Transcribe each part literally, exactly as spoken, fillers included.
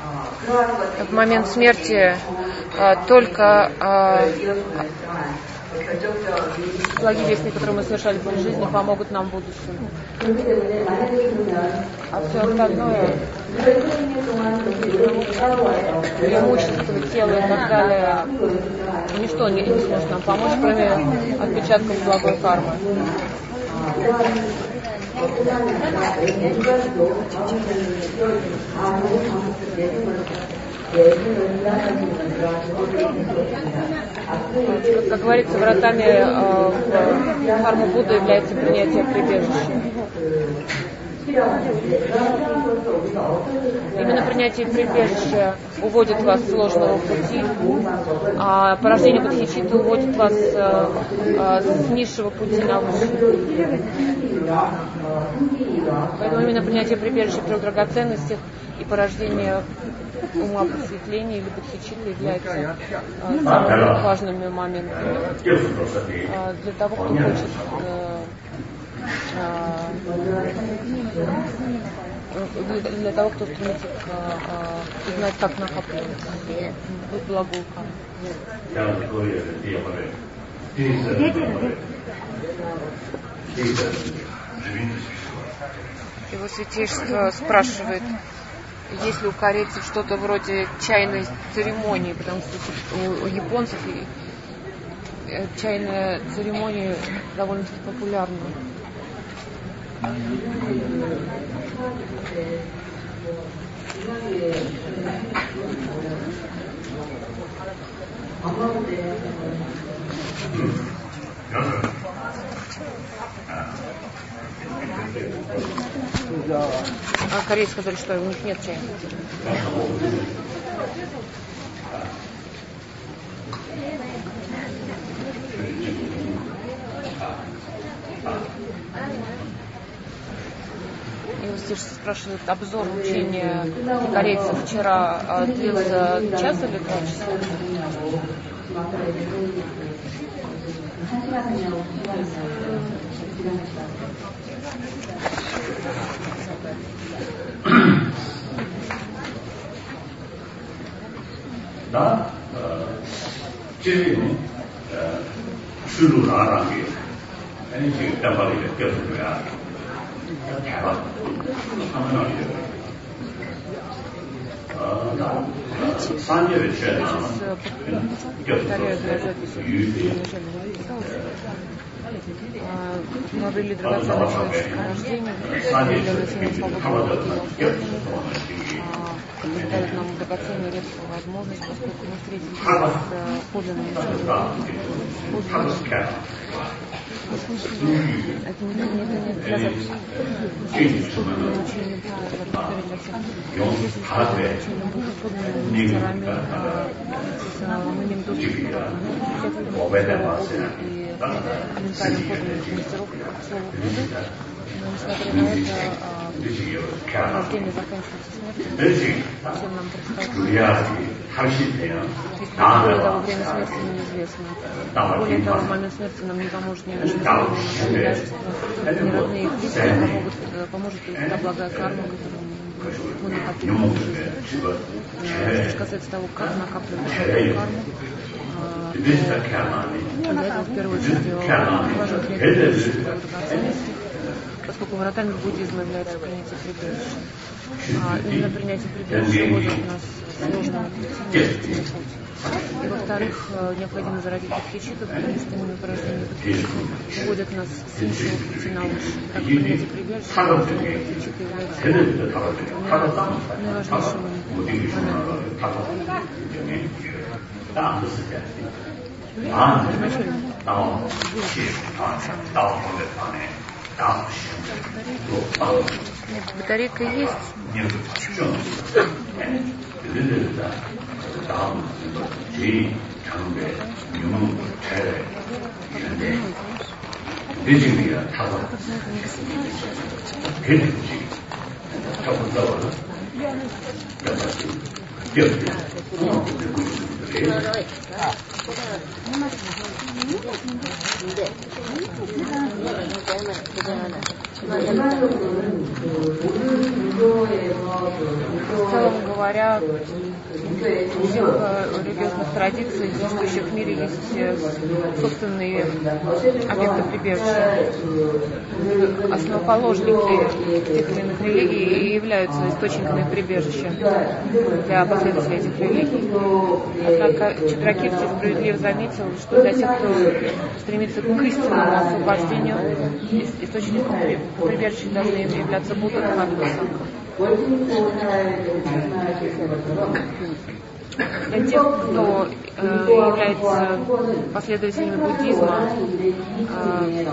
в момент смерти только благие действия, которые мы совершали в этой жизни, помогут нам в будущем. А все остальное, преимущество тела и так далее, ничто не, не сможет нам помочь, кроме отпечатков благой кармы. Как говорится, вратами э, в карму Будды является принятие прибежища. Именно принятие прибежища уводит вас с сложного пути, а порождение бодхичитты уводит вас э, э, с низшего пути на высший. Поэтому именно принятие прибежища при драгоценностях и порождение ума просветления или бодхичитты является э, самыми важными моментами э, для того, кто хочет э, э, для того, кто стремится к, э, узнать, как накапливать благую карму. Его святейшество спрашивает, есть ли у корейцев что-то вроде чайной церемонии, потому что у японцев чайная церемония довольно-таки популярна. А корейцы сказали, что у них нет чая. Его здесь спрашивают, обзор учения корейцев вчера длился час или два часа? Да, 지금 수루라는 게 아니 지금 담발이 껴서 그래야 대박 상관없어요. 아, 산재를 취해서 Мы обрели драгоценное человеческое рождение, для носения свободы который дает нам драгоценную редкую возможность, поскольку мы встретились с подлинным учением. Это не для записи. Подлинное учение повторить для всех. Подлинное учение Будды, подлинными мастерами, с мыльным доступом, и комментарием подлинных мастеров к слову Будды. Но несмотря на это, рождение заканчивается смертью. Всем нам предстоит. Более того, время смерти неизвестно. Более того, в момент смерти нам не поможет ни наше здоровье, ни наше обязательство, ни родные и близкие помогут, поможет только та благая карма, которую мы накопили в жизни. Что же касается того, как накапливать благую карму, для этого в первую очередь важно принять драгоценности, поскольку вратами буддизма является принятие прибежища. А именно принятие прибежища вводит нас в сложный интеллектуальный путь. И во-вторых, необходимо зародить бодхичитту, потому что именно порождение бодхичитты вводит нас с низшего пути на высший. Так как принятие прибежища, порождение бодхичитты является наиважнейшим батарейка есть. В целом говоря, у всех религиозных традиций, действующих в мире, есть собственные объекты прибежища. Основоположники тех или иных религий и являются источниками прибежища для последователей этих религий. Однако Читракирти справедливо заметил, что для тех, кто стремится к истинному освобождению, источником прибежища должны являться Будда, Дхарма и Сангха. Для тех, кто э, является последователями буддизма, э,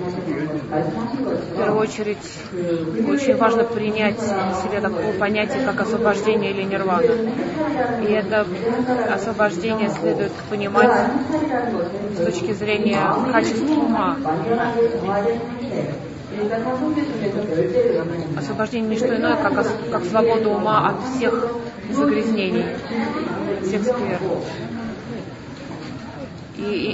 в первую очередь очень важно принять на себе такое понятие, как освобождение или нирвана. И это освобождение следует понимать с точки зрения качества ума. Освобождение не что иное, как, как свобода ума от всех загрязнений, всех сквер. И, и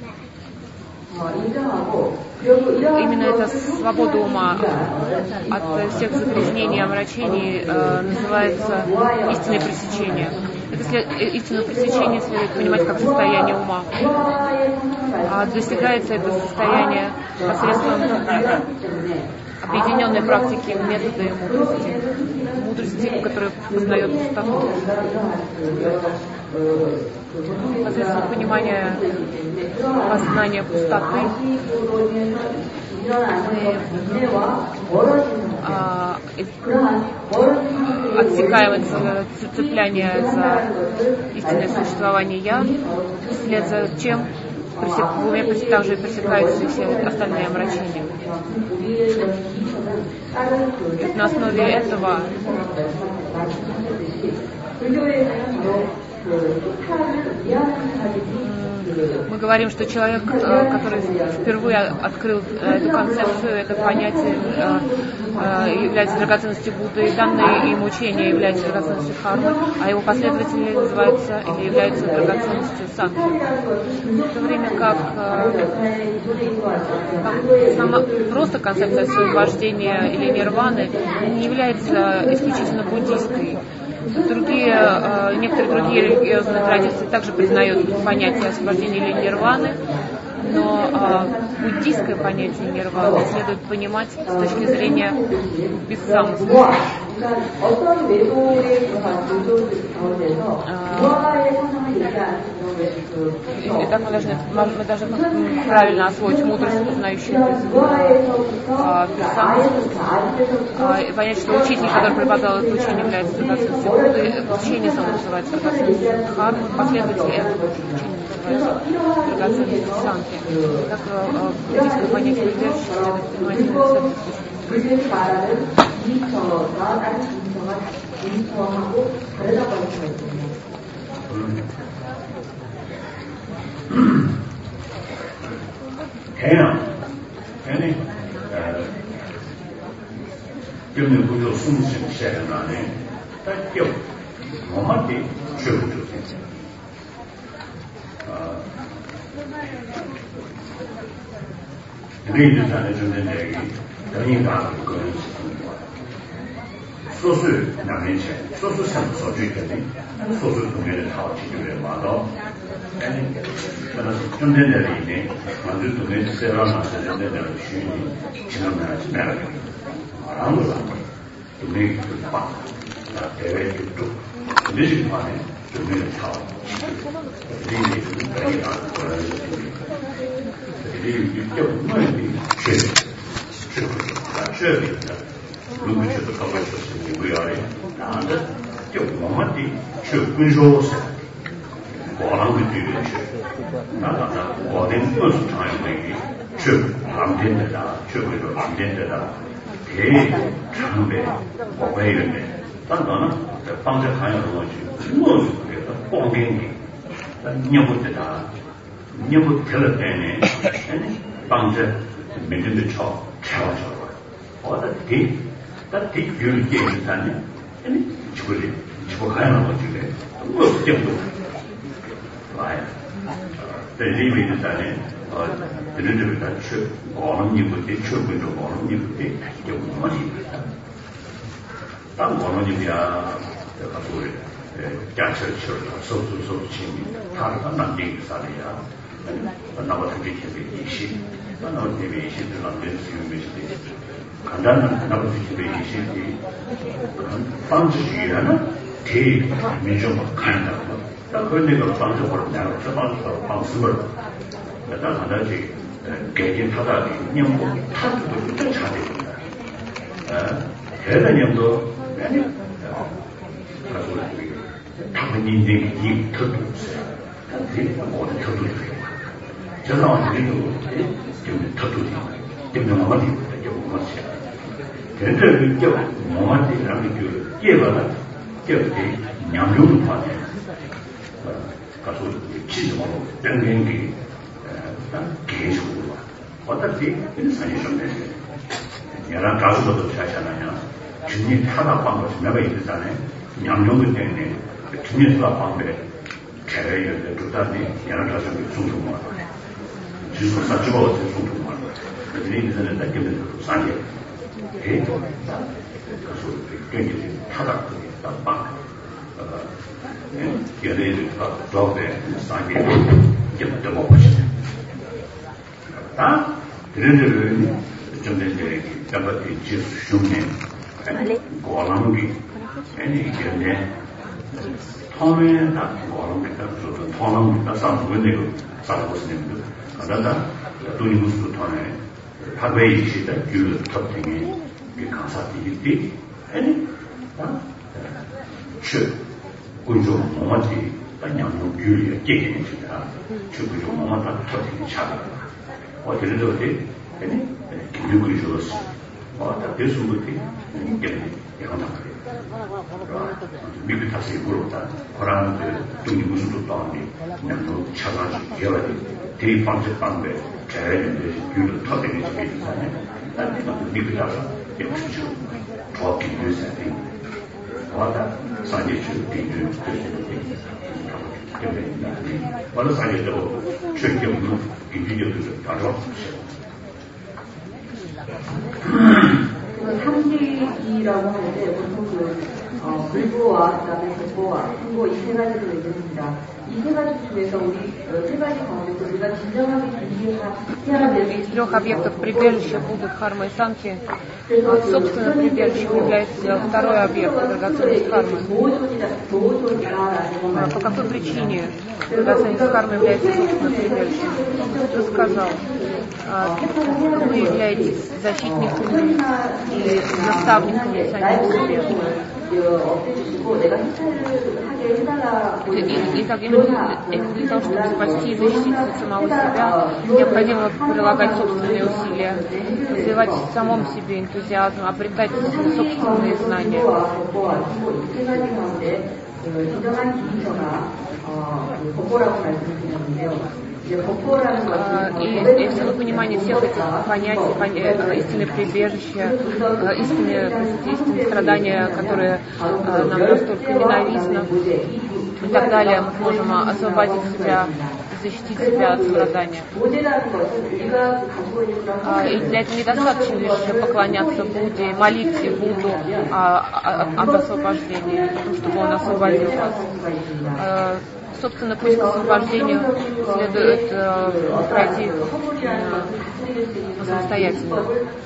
именно эта свобода ума от всех загрязнений и омрачений э, называется истинное пресечение. Это след, истинное пресечение следует понимать как состояние ума. А достигается это состояние посредством объединенной практики метода и мудрости. Мудрости, которая познает пустоту. Посредством понимания познания пустоты мы а, отсекаем это цепляние за истинное существование «я», вслед за чем в уме также пресекаются все остальные омрачения. И на основе этого мы говорим, что человек, который впервые открыл эту концепцию, это понятие является драгоценностью Будды, и данное им учение является драгоценностью Дхармы, а его последователи называются или являются драгоценностью Сангхи. В то время как, как сама просто концепция освобождения или нирваны не является исключительно буддийской. Другие, э, некоторые другие религиозные традиции также признают понятие освобождения или нирваны, но э, буддийское понятие нирваны следует понимать с точки зрения бессамостности. И так мы должны, мы должны правильно освоить мудрость, познающую бессамостность, и понять, что учитель, который преподал это учение, является драгоценностью Будды, учение само называется драгоценностью Дхармы, последователи этого учения называются драгоценностью Сангхи. Так буддийское понятие прибежища следует понимать именно с этой точки зрения. Kaya, yani, gümle budu sunsun şehirnane, da yok, Muhammadi çöpüdür. Neydi tane cümleleri, döneyim daha bir konusu. Sosu namınca, sosu sen socuydun, sosu tümleri tavsiyeleri vardı. Yani, bana cümleleri 먼저 동네 세라나 세대들 쉬니 지나면 지나요. 아무도 동네 봐. 대외 쪽 대신 반에 동네 차. 이게 그게 안 거예요. 이게 이게 뭐지? 쉐. 쉐. 루미치도 가고 있었지. 우리아래. 나한테 좀 뭐만디 쉐 군조스. 뭐라고 뒤에 나가다 어딘 것을 타이밍이 즉 남된다 즉으로 남된다 대 참배 뭐가 이런데 단단한 방자 가야 거지 무엇을 그래서 뽕갱이 녀부터다 녀부 들었대네 방자 맨들 쳐 쳐줘 어디 대 다대 유리게 있다네 아니 죽을래 죽어 가야 거지 무엇 때문에 在这位的在呢，呃，这里这个他去搞了你不得，去贵州搞了你不得，就我们的。当搞了你不呀，这个所谓呃，驾车去了，收拾收拾清理，他他那这个啥的呀，那么他这些的一些，那么这边一些的那边是有没些的，看到呢，那么这些的一些的，方式语言呢，替民众看到了。那和那个方式或者哪个是方式和方式了，那当然呢，这呃改进他的年龄，他这个是正常的，呃，现在年头，哎，啊，他说这个，他们年龄一特殊是，这我的特殊的，这让我这个就是特殊的，这个毛的就毛些，真正的叫毛的，然后就第二个呢，叫这娘肉的方面。가서 치즈로 연경기 계속 어떻게 인상이 좀 되지 여러 가수도 잘하잖아요 주님 타다 방법 내가 있잖아요 양용도 때문에 주님 타다 방법에 개를 두다니 여러 가수도 중통만 주소 사주가 어떻게 중통만 그들이 이제는 느끼는 상계 계속 가서 굉장히 타다 방 연예인들과 조합에 상계 좀 먹으시죠. 다 그들은 좀 이제 잡아들 지수shum네 고랑기 아니 이게 처음에 다 고랑기 다 저도 통랑 다 상부인데 살고 있는데 그러다 돈이 무슨 돈에 하베이 시다 그 터팅이 그 강사들이 아니 아 그 군조 뭐지 그냥 규율이 깨지니까 주구조 뭐다 터지기 차가 어디를 어디 아니 규율이 좋았어 어다 대수부터 이게 약간 미국 다시 물었다 그런 그 돈이 무슨 것도 아니 그냥 또 차가 개발이 대입 방식 방법에 개인의 규율을 터지기 전에 나는 미국 다시 역시 좋았기 위해서 와다 사제주 비교 와다 사제도 최경도 비교도 다뤄 삼기라고 하는데 보통 그 어, 불보와 그다음에 불보와 불보 이 세 가지로 얘기합니다. 이 세 가지 중에서 우리 세 가지 가운데서 우리가 진정하게 준비해야 될 из трех объектов прибежища Будды, Дхармы и Санки, собственно, прибежищем является второй объект, драгоценность Дхармы. По какой причине драгоценность Дхармы является собственным прибежищем? Кто сказал? Вы являетесь защитниками и наставниками самим себе. И, и так именно для того, чтобы спасти и защитить самого себя, необходимо прилагать собственные усилия, развивать в самом себе энтузиазм, обретать собственные знания. И, и в силу понимания всех этих понятий, поня... истины прибежища, истины, истины страдания, которые нам настолько ненавистны и так далее, мы сможем освободить себя, защитить себя от страдания. И для этого недостаточно лишь поклоняться Будде, молить Будду об освобождении, чтобы он освободил вас. Собственно, путь к освобождению следует э, пройти э, самостоятельно.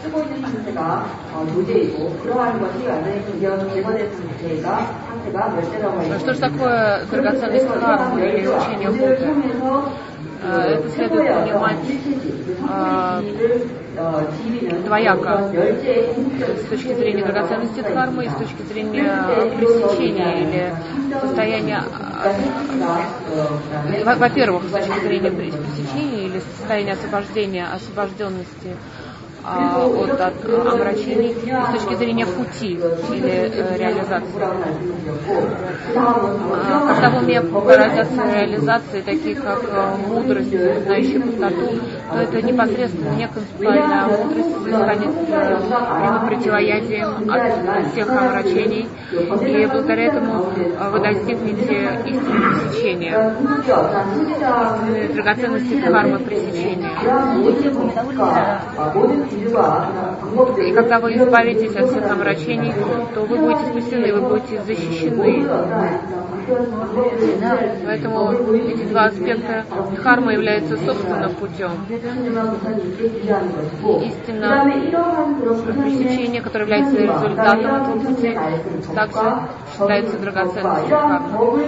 Что же такое драгоценность Дхармы или учение Будды? Это следует понимать э, двояко, с точки зрения драгоценности Дхармы и с точки зрения пресечения или состояния, э, во-первых, с точки зрения пресечения или состояния освобождения, освобожденности от, от омрачений и с точки зрения пути или э, реализации. А, когда в уме выразятся реализации, такие как э, мудрость, знающая пустоту, то это непосредственно не концептуальная мудрость станет э, прямым противоядием от всех омрачений И благодаря этому вы достигнете истинного пресечения, драгоценности дхармы пресечения. И когда вы избавитесь от всех омрачений, то вы будете спасены, вы будете защищены. Поэтому эти два аспекта дхармы являются собственным путем. И истина пресечения, которое является результатом этого пути, также считается драгоценностью дхармы.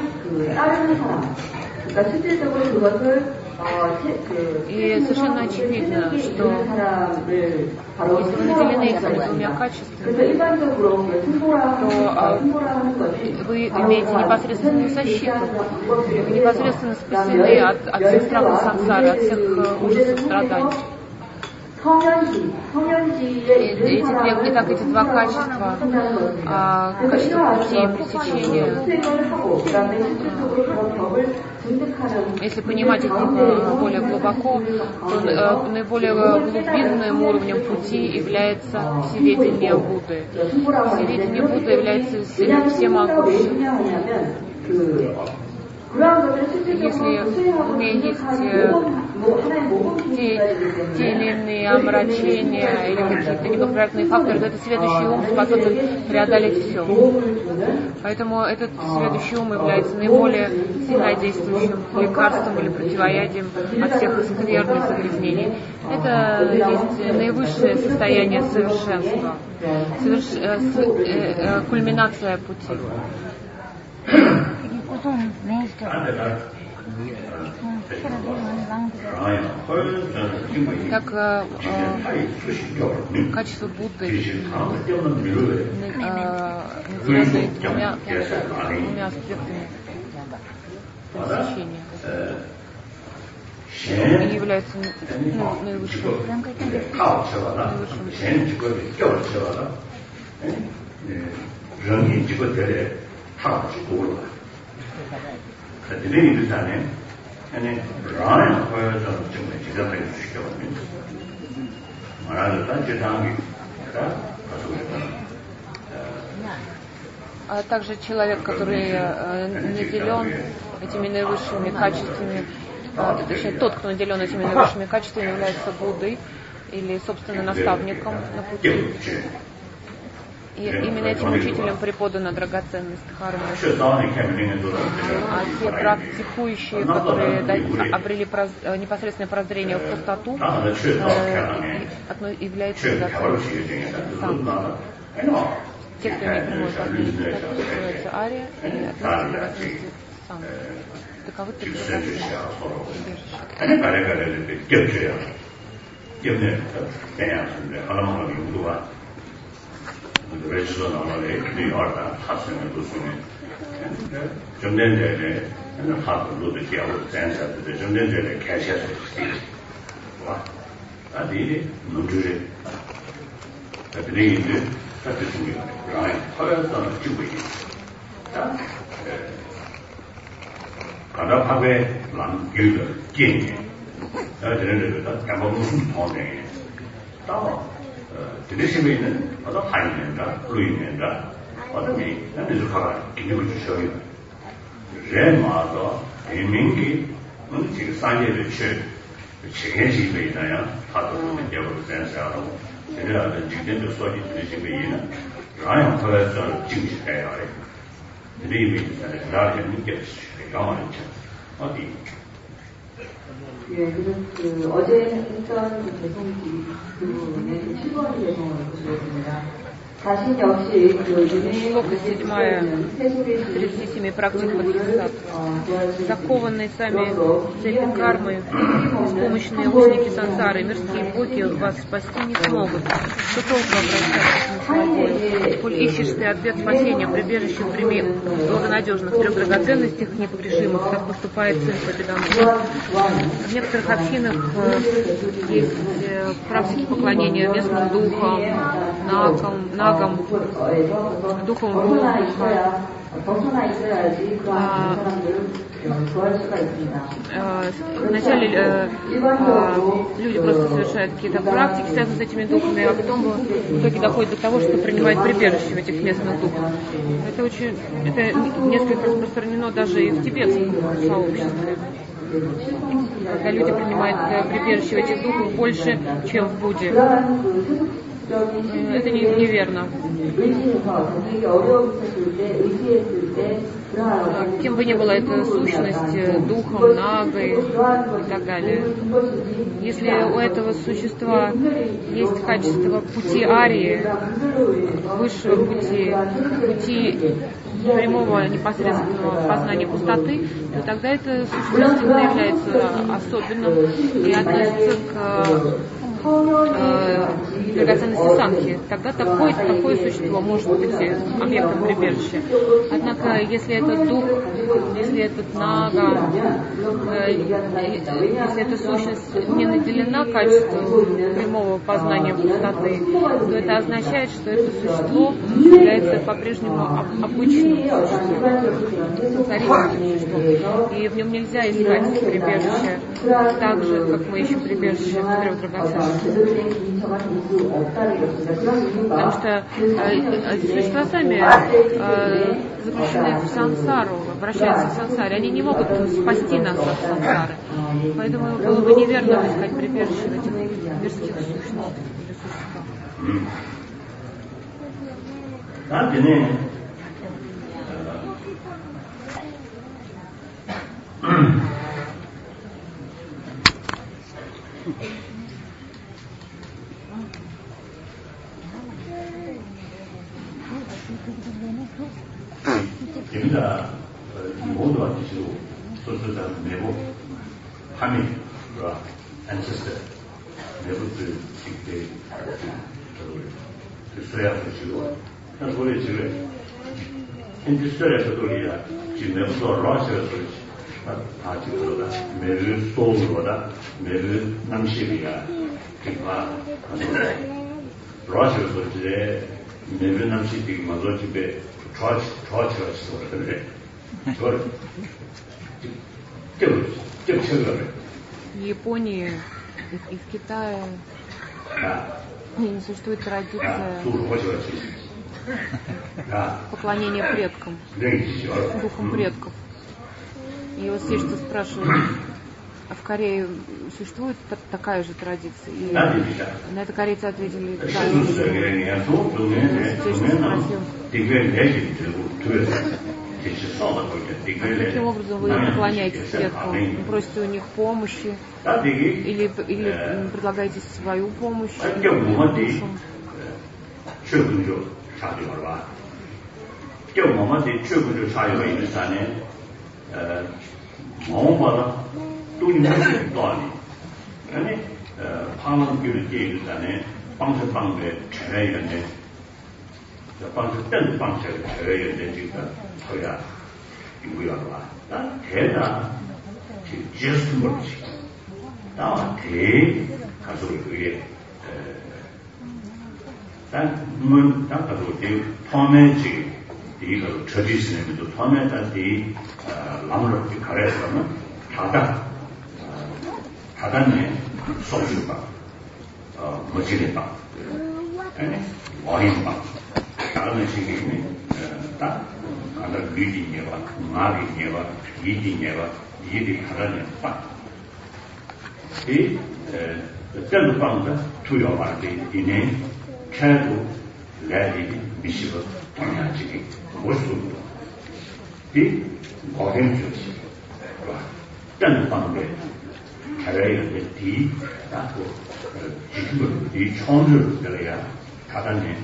И совершенно очевидно, что если вы наделены этими двумя качествами, то вы имеете непосредственную защиту, вы непосредственно спасены от, от всех страхов сансары, от всех ужасов страданий. И, эти, итак, эти два качества, а, качество пути и пресечения, если понимать их более глубоко, то наиболее глубинным уровнем пути является всеведение Будды. Всеведение Будды является всемогущим. Если у меня есть те, те или иные омрачения или какие-то неблагоприятные факторы, то этот следующий ум способен преодолеть все. Поэтому этот следующий ум является наиболее сильнодействующим лекарством или противоядием от всех скверных загрязнений. Это есть наивысшее состояние совершенства, соверш... э, с... э, э, кульминация пути. Так, э, э, качество Будды, э, наделенное двумя, двумя аспектами пресечения, и является ну, наивысшим. 아니 라인 거여서 좀 지적해 주시거든요. 말하는 단체 당이 а также человек, который наделен этими наивысшими качествами, точнее тот, кто наделен этими наивысшими качествами, является Буддой или, собственно, наставником на пути. И именно этим учителям преподана драгоценность дхармы. А те практикующие, которые обрели проз... непосредственное прозрение в пустоту, э, являются драгоценностью санги. Те, кто имеет прямое познание, называется ария, и относятся к драгоценности санги. Таковы три драгоценности убежища. 그래서 나머지 이 얼다 하스는 도수는 점점점에 하도로도 기하고 센서도 점점점에 캐셔서 와 아니 문주제 그들이 이제 같은 중요해 라인 허여서 찍고 있다 가다파베 람길을 끼니 저들은 그 감봉은 통해 또 드레시메는 어떤 하이면다, 루이면다, 어떤 게 나는 저가 기능을 주셔요. 레마도 이민기 뭐 지금 산재를 쳐 체계지에 있나요? 하도 여러 센서하고 제가 지금도 소리 드레시메는 라인 터에서 진지해야 해. 드레이미는 나를 믿게 가만히 있죠. 어디 예, 그래서 그 어제 했던 그 배송기 그분의 좀 실버리 배송을 보셨습니다. 자신 역시 그 тридцать семь практик бодхисаттв, закованные сами в цепи кармы, беспомощные узники сансары, мирские боги вас спасти не смогут. Что толку обращаться к свободе? Коль ищешь ты ответ спасения, прибежище прими благонадежных трех драгоценностях непогрешимых, как поступает сын победоносца. В некоторых общинах есть практики поклонения местным духам, нагам, нагам, духом воздуха, 벗어나 있어야지 그러한 사람들을 구할 수가 있습니다. Вначале э, э, люди просто совершают какие-то практики, связанные с этими духами, а потом в итоге доходит до того, что принимают прибежище в этих местных духах. Это очень, это несколько распространено даже и в тибетском сообществе. Когда люди принимают прибежище в этих духах больше, чем в Будде. Это не, неверно. Кем бы ни была эта сущность, духом, нагой и так далее. Если у этого существа есть качество пути арии, высшего пути, пути прямого непосредственного познания пустоты, то тогда это существо действительно является особенным и относится к э, драгоценности санхи. Тогда такое, такое существо может быть объектом прибежища. Однако, если этот дух, если этот нага, э, если эта сущность не наделена качеством прямого познания пустоты, то это означает, что это существо является по-прежнему обычным существом, сансарическим существом. И в нем нельзя искать прибежище так же, как мы ищем прибежище в трех драгоценностях. Потому что э, существа сами э, заключены в сансару, обращаются в сансаре. Они не могут спасти нас от сансары. Поэтому было бы неверно искать прибежище в этих мирских сущностях или существах. 됩니다. 모두와 뜻으로 소설자는 매부 하민과 앤세스터 매부들 직대 그 써야 하시고 그래서 우리 지금 힌트스터에서도 우리가 지금 매부도 러시아에서 다 지금보다 매부 소울보다 매부 남시비가 그니까 러시아에서 이제 매부 남시비가 먼저 집에 좋아치, 좋아치가 있어. 그래. 그걸, 좀, 좀 쳐그래. В Японии и в Китае не существует традиция поклонения предкам, духам предков. И вот все, что спрашивают, а в Корее существует такая же традиция? И на это корейцы ответили, да. Каким образом вы поклоняетесь предкам? Вы просите у них помощи? Или, или предлагаете свою помощь? 돈이 많이 또 아니. 아니, 방언교를 제일단에 방석방배 제외연대. 방석 땐 방석 제외연대 지금 저야 이거야 봐. 난 대다 지어스 모르지. 나 대 가서 그게 난 가서 대 포함해지 이거 저지스는도 포함해다 대 라무르 가래서는 다다 다단에 소주바, 어, 머지레바, 와인바, 다른 식이 딱, 아까 리딩예와, 마리예와, 이딩예와, 이디 하라는 바. 이, tel 방다 투여바디 이네 캐도 레디 미시버 동야지기 모습도 이 고행주시 tel 방데 잘해야 디 나고 지금 이 총을 그래야 다단에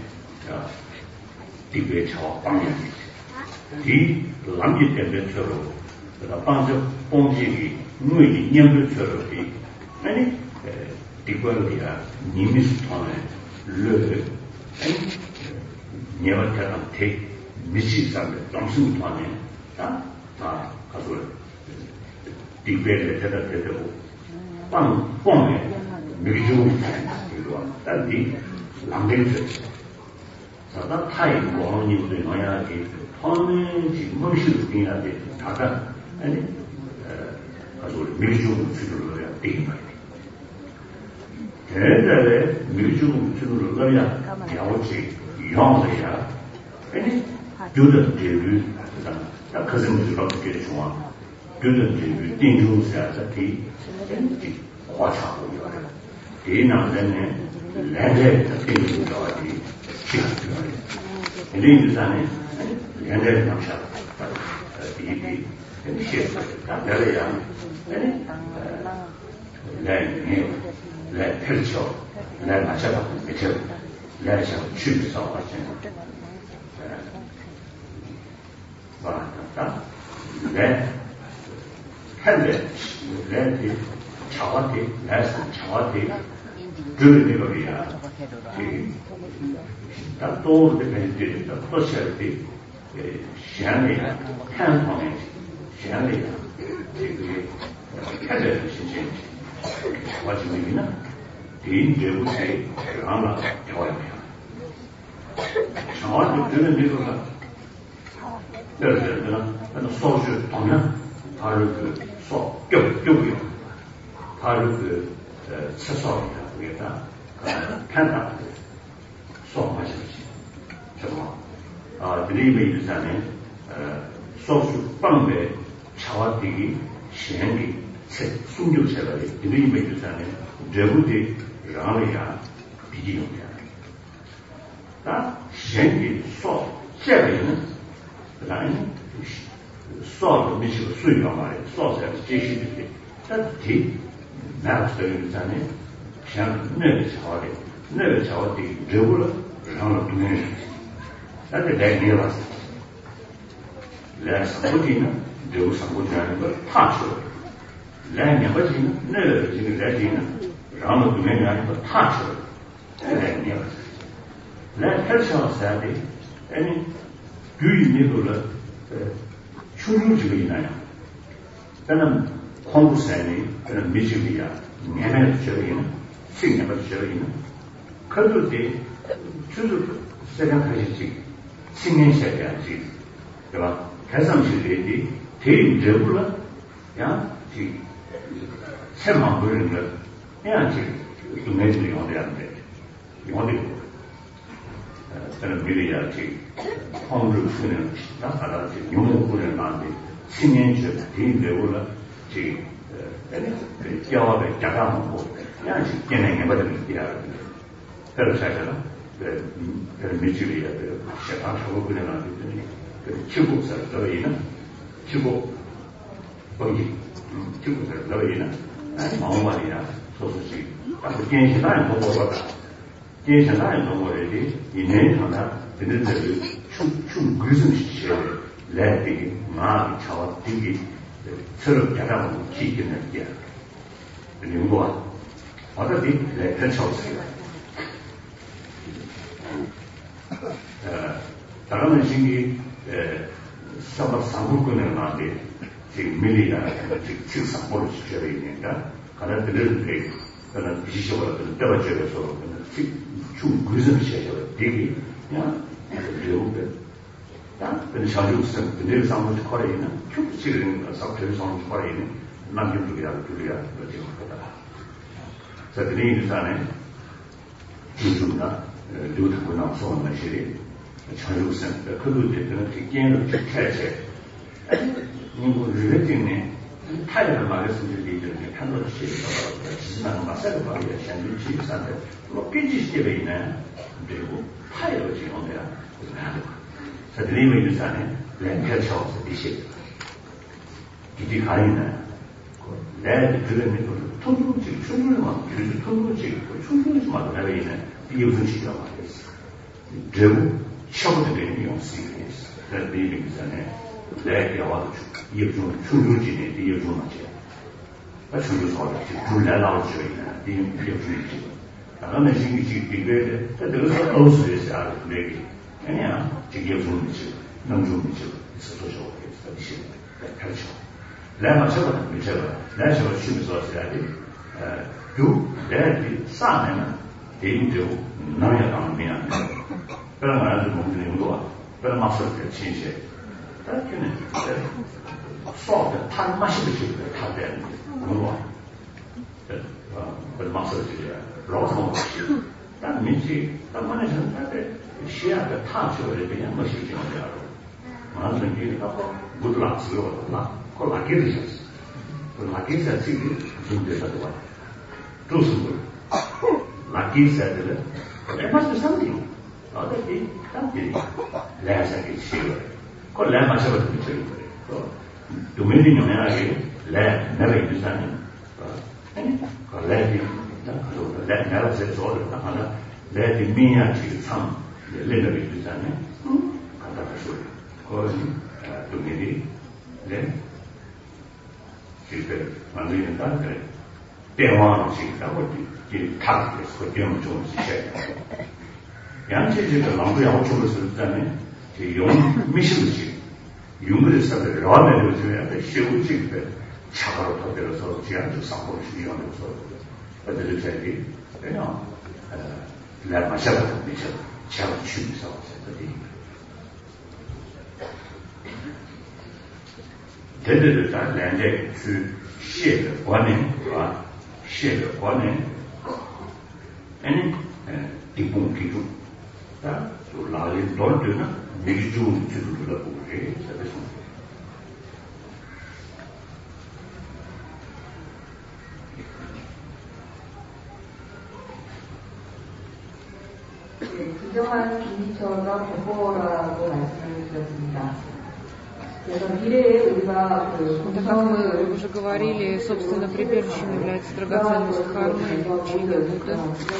디베 저 방향이 디 람지 때문에 저로 그다 방적 봉지기 무의 년부처럼 이 아니 디고리아 니미스톤에 르 니어터한테 미시상에 점수톤에 다 가서 디베를 대다 대고 빵, 뽕에, 미주고, 이거, 딸이, 랑뱅스. 자, 타이, 원원님들이 뭐야, 이, 처음에 지금 몸실을 그냥 다가 아니 아주 밀중 주로야 되게 많이 대대에 밀중 주로를 그냥 야오지 영어야 아니 교든 제일 다 그런 주로 그게 좋아 교든 제일 띵중사자 티 화차고 이 남자는 레제 띵중 좋아하지 시간 이런 유산에 레제 남자 이 이 다들이야 아니 네 네 펼쳐 네 맞아봐 그쵸 네 저 취해서 왔잖아 맞다 네 한데 네 차와티 내서 차와티 그런 거야 다 또르게 되는 거 또셔티 시안이야 한 방에 시안이야 그게 한데 신신 와지미나 개인적으로의 하나 좋아요. 저한테 그런 얘기가 그래서 저는 소주 통면 바로 그 소, 껴, 껴요. 바로 그 채소이다. 그게다 칸다. 소 마시지. 정말 아, 드리메 일산에 소주 빵배 차와 되기 시행이 숨겨져가지고 드리메 일산에 저부터 라면이야 비디오야. 다 생기 소 제비는 그다음에 소도 미치고 수요가 말이야. 소세가 제시들이 다뒤 나스터는 자네 그냥 내가 저래 내가 저한테 저걸 라면 두네. 나한테 내가 봤어. 내가 상고지는 저 상고지라는 걸 파쇼. 내가 버지는 내가 지금 내지는 라면 두네 하는 거 파쇼. 내가 내가 펼쳐서 돼. 아니 규인이를 충분히가 있나요? 저는 공부사니 저는 미식이야. 내면 저기는 생각을 저기는 그럴 때 주로 생각하시지 신경해야지. 그봐 개성실들이 대인적으로 야 지 세만 보이는 거 해야지. 동네들이 어디한테 어디 저는 미래야지 홍를 쓰는 나라지 용어를 만들 신년주 대인적으로 지 그 기업의 자가하고 그냥 진행해 버리는 게야. 그래서 제가 그 미치리야 그 시장 하고 그냥 하더니 그 중국서 저희는 중국 거기 중국서 저희는 아니 마음만이야 소소시 아주 괜찮아요 보고가 괜찮아요 보고래지 이내 하나 되는 데를 충충 그릇은 시켜요. 레디 마 차와 되게 서로 자랑하고 기기는 게 연구와 어떻게 레터 처음이야. 어 다른 신기 에 서버 상국권을 나한테 지금 밀리가 지금 직상 보러 시켜야 되니까 가라들을 때 그런 비시적으로 떨어져서 충 그릇은 시켜요. 되게 그냥 배우게 근데 자주성, 늘 상황을 거래에는 큐브치는 상태를 상황을 거래에는 남편들이라고 둘이야 그렇게 할 거다. 자, 드링 일산에 주주나 류타고 나서온 것이 자주성, 그들 때는 특기에는 특혜제. 이거 르레팅네 타이를 말했으면 이제 판도를 시켜서 지지나는 마사를 말이야. 현재 지지산데 뭐 삐지시게 있네. 그리고 타이를 지금 내가 하는 거. 자, 드림의 유산에 렌탈차워서 이십. 이게 가리네. 내 그런 걸 통로지, 충분히만, 그래서 통로지, 충분히만 내가 있는 이게 무슨 식이라고 하겠어. 저거, 시험도 되는 용수가 있어. 그래서 드림의 유산에 내 여와도 이게 좀 충분히지네, 이게 좀 맞지. 나 충분히 어렵지. 불 내라고 줘 있네. 이게 충분히지. 나는 신기 지금 비교해야 돼. 내가 어수에서 알아, 내기. 아니야, 되게 좋은 미칠, 너무 좋은 미칠, 있어서 좋겠어, 미칠, 그렇죠. 내가 저거는 미쳐봐. 내가 저거 쉬면서 써야 돼. 요, 내가 싸면은 대인적으로 남녀 당면. 그런 말 아주 먹는 용도와 그런 막설 때 진실. 그렇게는 수업에 탄 맛이 느끼는 거예요. 탄데 물론 그 마스터들이 로스모 딱 민지 딱만에 전에 시야가 타셔를 그냥 멋이 있는 거예요. 많은 게 갖고 무드락스로 나 콜라기를 했어. 콜라기를 지금 준비해서 와. 두스물 라기스를 there must be something. 어디 땅들이 레사기 싫어. 그 레마셔도 되는 거예요. 도메인 영향하게 레 내가 유산은 아니 그 레디 그 레 내가 제대로 하나 레디 미야치 참 레레가 유산은 갖다 줘. 거기 도메인 레 실제 만드는 단계 대화로 시작하고 이 타겟 그 대응 좀 시작. 양체제가 남부 양쪽으로 쓸 때는 용 미신지 용을 사들 라면을 주면 돼 쉬우지 때 차가로 터들어서 지한테 상고를 시험해서 어디를 제기 그냥 라 마셔도 미셔 차가 취해서 어디 대대를 잘 내게 그 시의 관행 아 시의 관행 아니 디봉 기준 다 라리 돌드나 미주주 주주를 보게 해서 진정한 중지처가 공포라고 말씀을 드렸습니다. 그래서 미래에 우리가 그 Так как мы уже говорили, собственно, прибежищем является драгоценность кармы или учение Будды.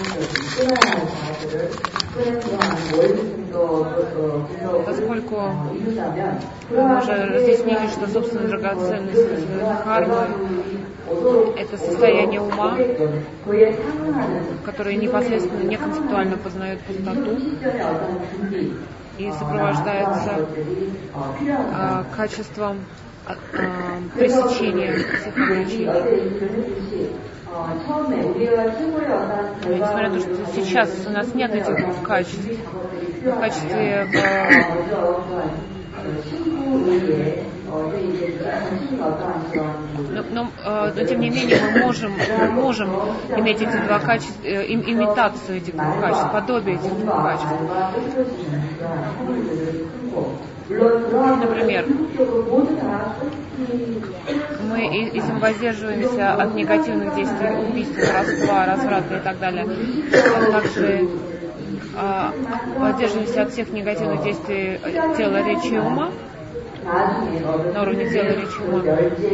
Поскольку мы уже разъяснили, что, собственно, драгоценность кармы — это состояние ума, которое непосредственно, неконцептуально познает пустоту и сопровождается а, качеством а, а, пресечения всех ограничений. Несмотря на то, что сейчас у нас нет этих двух качеств, в качестве Но, но, но тем не менее мы можем, мы можем иметь эти два качества, им, имитацию этих двух качеств, подобие этих двух качеств. Например, мы, если мы воздерживаемся от негативных действий, убийства, воровства, разврата и так далее, а также а, воздерживаемся от всех негативных действий тела, речи и ума, на уровне тела, речи ума,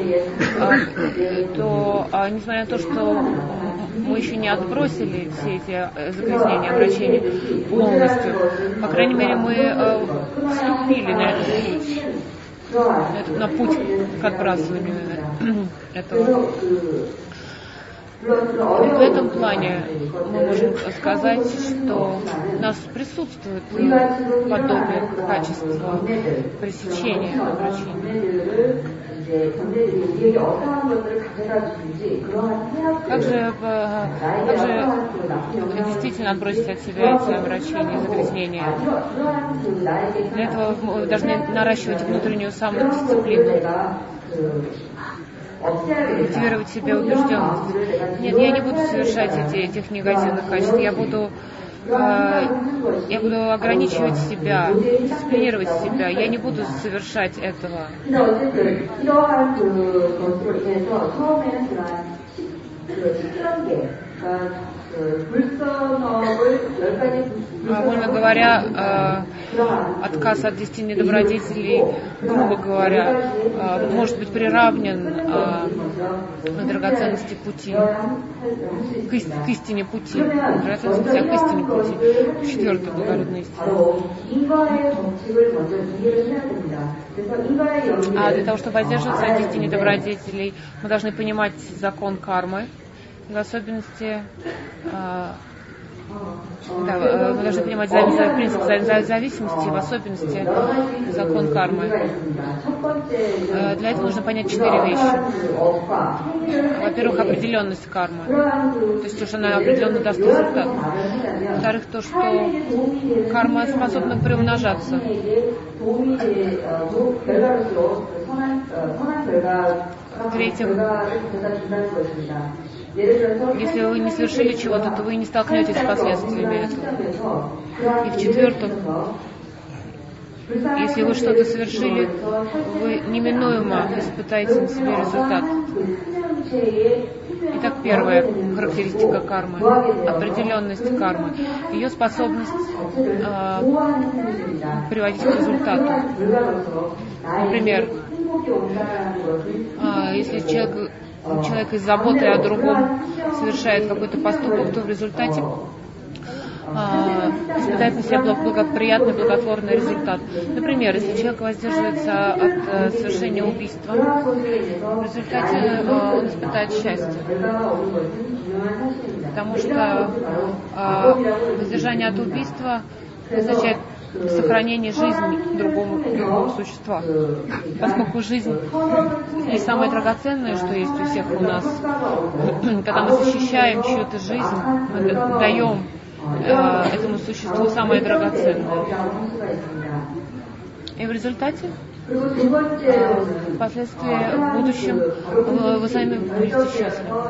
то, а, несмотря на то, что мы еще не отбросили все эти загрязнения, обращения полностью, по крайней мере, мы а, вступили на этот путь, на путь к отбрасыванию этого. В этом плане мы можем сказать, что у нас присутствует подобие качества пресечения обращения. Как же, как же действительно отбросить от себя эти обращения, загрязнения? Для этого мы должны наращивать внутреннюю самодисциплину, культивировать в себе убежденность. Нет, я не буду совершать эти, этих негативных качеств. Я буду, э, я буду ограничивать себя, дисциплинировать себя. Я не буду совершать этого. Вольно говоря, отказ от десяти недобродетелей, грубо говоря, может быть приравнен к драгоценности пути, к, ист, к истине пути, драгоценность пути, а к истине пути, четвертая благородная истина. А для того, чтобы воздерживаться от десяти недобродетелей, мы должны понимать закон кармы, в особенности Да, мы должны понимать принцип взаимозависимости, в особенности закон кармы. Для этого нужно понять четыре вещи. Во-первых, определенность кармы, то есть что она определенно даст результат. Во-вторых, то, что карма способна приумножаться. В-третьих, если вы не совершили чего-то, то вы не столкнетесь с последствиями этого. И в-четвертых, если вы что-то совершили, вы неминуемо испытаете на себе результат. Итак, первая характеристика кармы – определенность кармы. Ее способность э, приводить к результату. Например, э, если человек, человек из заботы о другом совершает какой-то поступок, то в результате испытает на себя благоприятный, благотворный результат. Например, если человек воздерживается от э, совершения убийства, в результате э, он испытает счастье. Потому что э, воздержание от убийства означает сохранение жизни другому, другого существа. Поскольку жизнь не самое драгоценное, что есть у всех у нас, когда мы защищаем чью-то жизнь, мы даем этому существу самое драгоценное. И в результате, впоследствии, в будущем, вы, вы сами будете счастливы.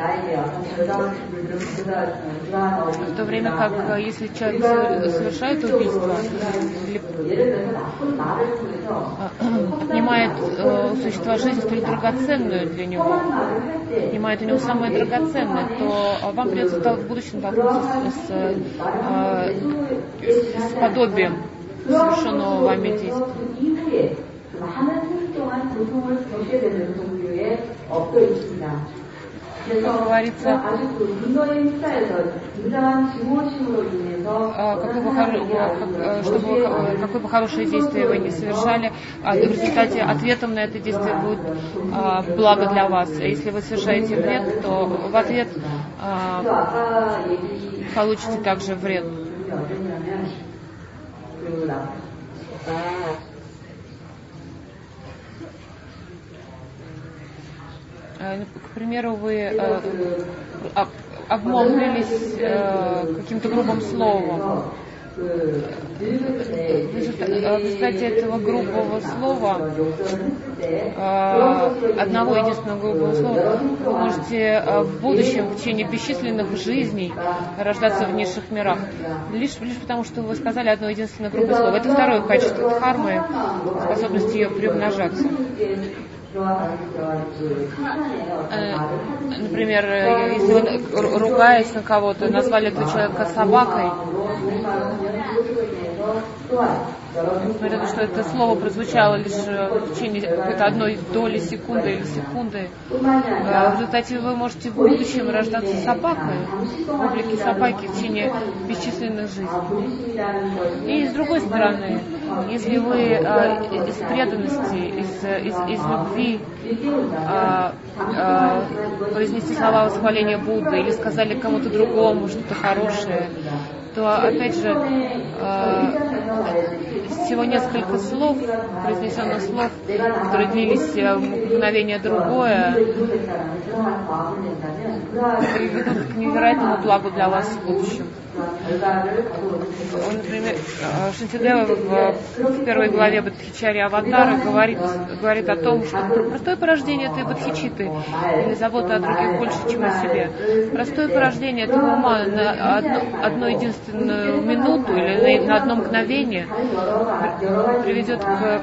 В то время как, если человек совершает убийство, или отнимает у существа жизнь столь драгоценную для него, отнимает у него самое драгоценное, то вам придется в будущем столкнуться с, с, с подобием совершенного вами действия. Как говорится, какое бы, как, чтобы, какое бы хорошее действие вы не совершали, в результате ответом на это действие будет благо для вас. А если вы совершаете вред, то в ответ получите также вред. К примеру, вы э, об, обмолвились э, каким-то грубым словом. В результате этого грубого слова, э, одного единственного грубого слова, вы можете в будущем, в течение бесчисленных жизней, рождаться в низших мирах. Лишь, лишь потому, что вы сказали одно единственное грубое слово. Это второе качество дхармы, способность ее приумножаться. Например, если вы, ругаясь на кого-то, назвали этого человека собакой, несмотря на то, что это слово прозвучало лишь в течение какой-то одной доли секунды или секунды, в результате вы можете в будущем рождаться собакой, в облике собаки в течение бесчисленных жизней. И с другой стороны, если вы из преданности, из, из, из любви а, а, произнести слова восхваления Будды или сказали кому-то другому что-то хорошее, то опять же всего несколько слов, произнесенных слов, которые длились мгновение другое, приведут к невероятному благу для вас в будущем. Например, Шантидева в первой главе Бодхичарьи Аватары говорит, говорит о том, что простое порождение этой бодхичиты или забота о других больше, чем о себе. Простое порождение этого ума на одну, одну единственную минуту или на одно мгновение приведет к,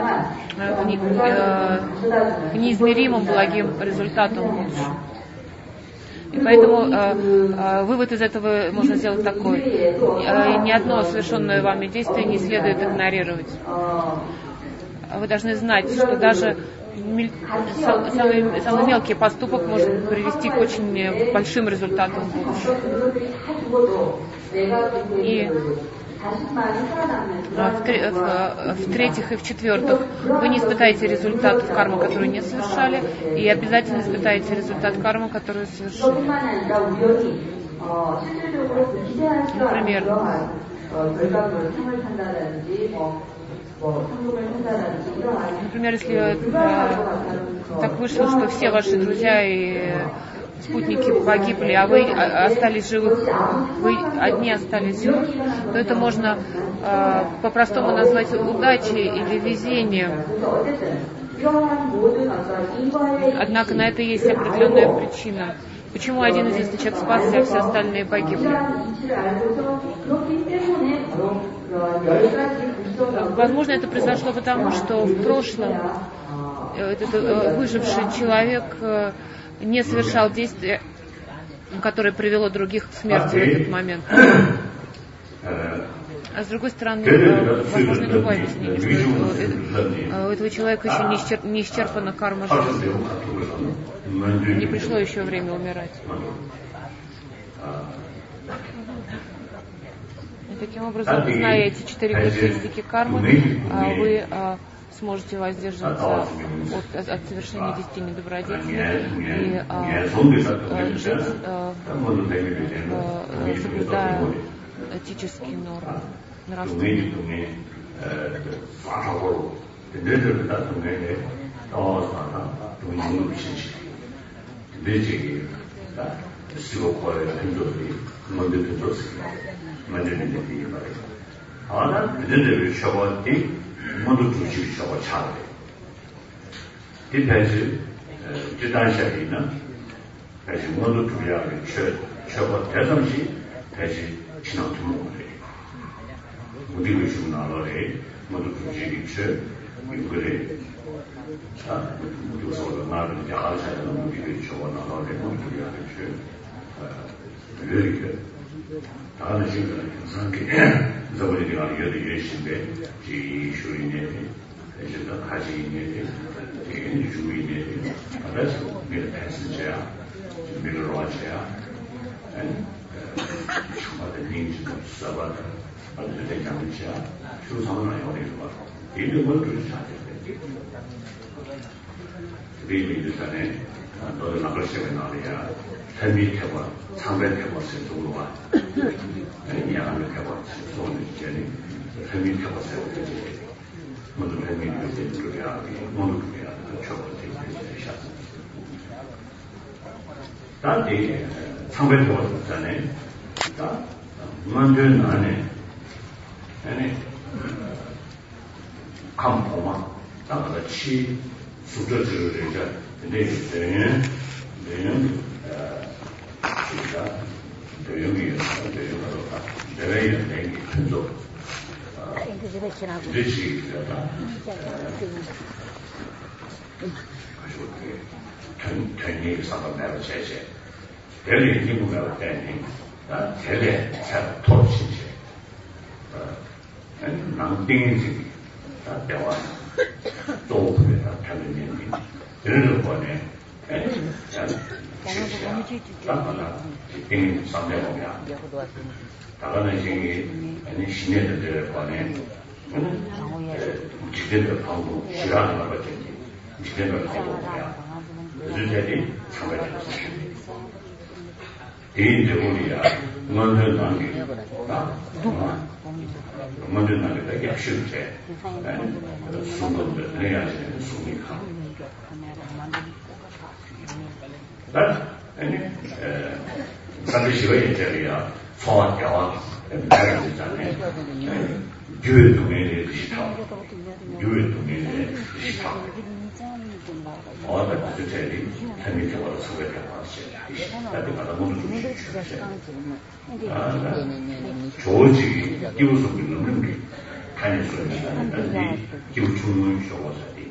к неизмеримым благим результатам в будущем. И поэтому э, э, вывод из этого можно сделать такой. Э, ни одно совершенное вами действие не следует игнорировать. Вы должны знать, что даже мель... самый, самый мелкий поступок может привести к очень большим результатам в будущем. И в-третьих и в-четвертых, вы не испытаете результат кармы, которую не совершали, и обязательно испытаете результат кармы, которую совершили. 어, 실질적으로 그 기대한 시간을 들어간 어, 결과물, 상을 탄다든지 뭐, 뭐 상금을 탄다든지 이러한 Например, если э, так вышло, что все ваши друзья и спутники погибли, а вы остались живых, вы одни остались живых, то это можно э, по-простому назвать удачей или везением. Однако на это есть определенная причина. Почему один единственный человек спасся, а все остальные погибли? Возможно, это произошло потому, что в прошлом этот выживший человек не совершал действия, которое привело других к смерти в этот момент. А с другой стороны, возможно, другое объяснение, что у этого человека еще не, исчерп, не исчерпана карма жизни. Не пришло еще время умирать. И таким образом, зная эти четыре характеристики кармы, вы сможете воздерживаться от, от совершения десяти недобродетелей и а, жить, а, а, соблюдая этические нормы, нравственные. 모두 주시고 차례. 디테일 지단샤리나 다시 모두 주야를 최 최고 대상시 다시 지나도 모르게. 우리가 지금 나라에 모두 주시기 최 이거래. 자, 모두 서로 나를 자아사는 우리가 저거 나라에 모두 주야를 최 이렇게 다른 식으로 상계 저번에가 여기 계신데 지슈이네 이제도 가지네 이게 주이네 그래서 미래 패스야 미래로 와셔야 정말 인지도 사바다 아주 대장이야 수상은 어디로 와 이게 뭘 그렇게 하는데 우리 전에 너를 나갈 시간에 나리야 헬미태와 상배태와 세도로 와 양을 태와 손을 이제는 헬미태와 세우듯이 모두 헬미를 그렇게 하기 모두 그렇게 하는 저것들이 되셨어. 다들 상배태와 전에 다 무한전 안에 안에 감포마 나가다 치 수저들을 이제 내는 내는 자, 여기 여기가 내외에 내기 큰도 이것이다. 아주 전 전이 사람 내가 제제 대리 기부가 되니 아 대리 잘 토치지 어 남띵지 다 대화 또 그래다 편견이 이런 거 보네 자 다가나 띵 상대보면 다가는 신이 아니 신의 관에 지대로 방법 싫어하는 것 같은데 지대로 방법이야 요즘에는 참여를 개인적으로야 응원을 남기다 응원을 남기다 약실제 순간들 해야 되는 순위가 아니 반드시 왜 이제야 소화와 다른 있잖아요. 교회 동네에 시타, 교회 동네에 시타. 어떤 주제들이 재미있게 소개해 왔어요. 나도 가다 보면 좀 아, 조직이 끼워서 있는 게 가능성이 있는데 기부 충분히 적어서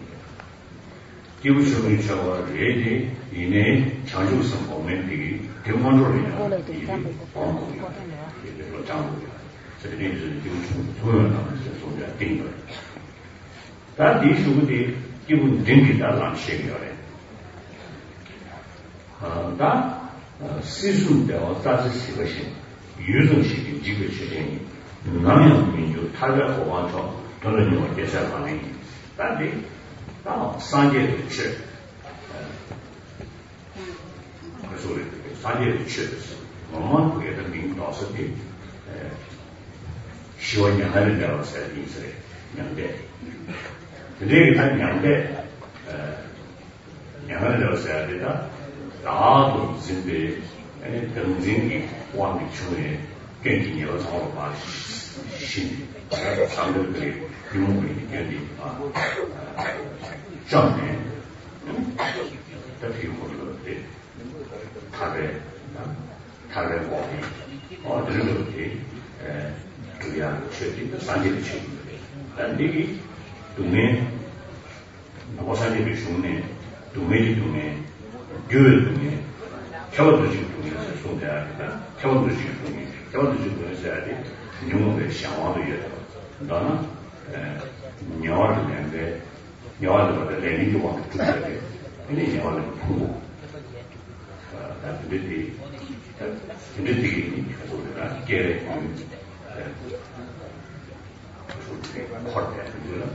기부적인 저와 레디 이내 자주성 모멘트이 대만으로 인한 이 방법이야. 이제로 장부야. 저들이 이제 기부충 소연하면서 소리가 띵 거야. 다 디수들이 기분 댕기다 람시에요래. 아, 다 시순대와 따지시 것이 유정식이 지금 실행이 남양 민주 탈락 호환처 그런 용어 개설하는 다들 다 산계를 치. 그래서 우리 산계를 치듯이 我们国的领导是的，呃，希望两个人了才意思嘞，两代，这个他两代，呃，两个人了才的他，大多现在，呃，等人的往里出来，跟你要长了把心，呃，上头的用户的原理啊，呃，正面，这挺好的，对，他的。他的话题，哦，这个问题，呃，主要确定三阶的确定，但那个东面，我三阶的兄弟，东面的东面，九的东面，挑的这个东面是送的，挑的这个东面，挑的这个东面是啥的？用的向往的也多，当然，呃，鸟的两个，鸟的把它来历就往中间的，因为鸟的普，呃，但是这里。这个这个说的给了呃，说这个扩展这个，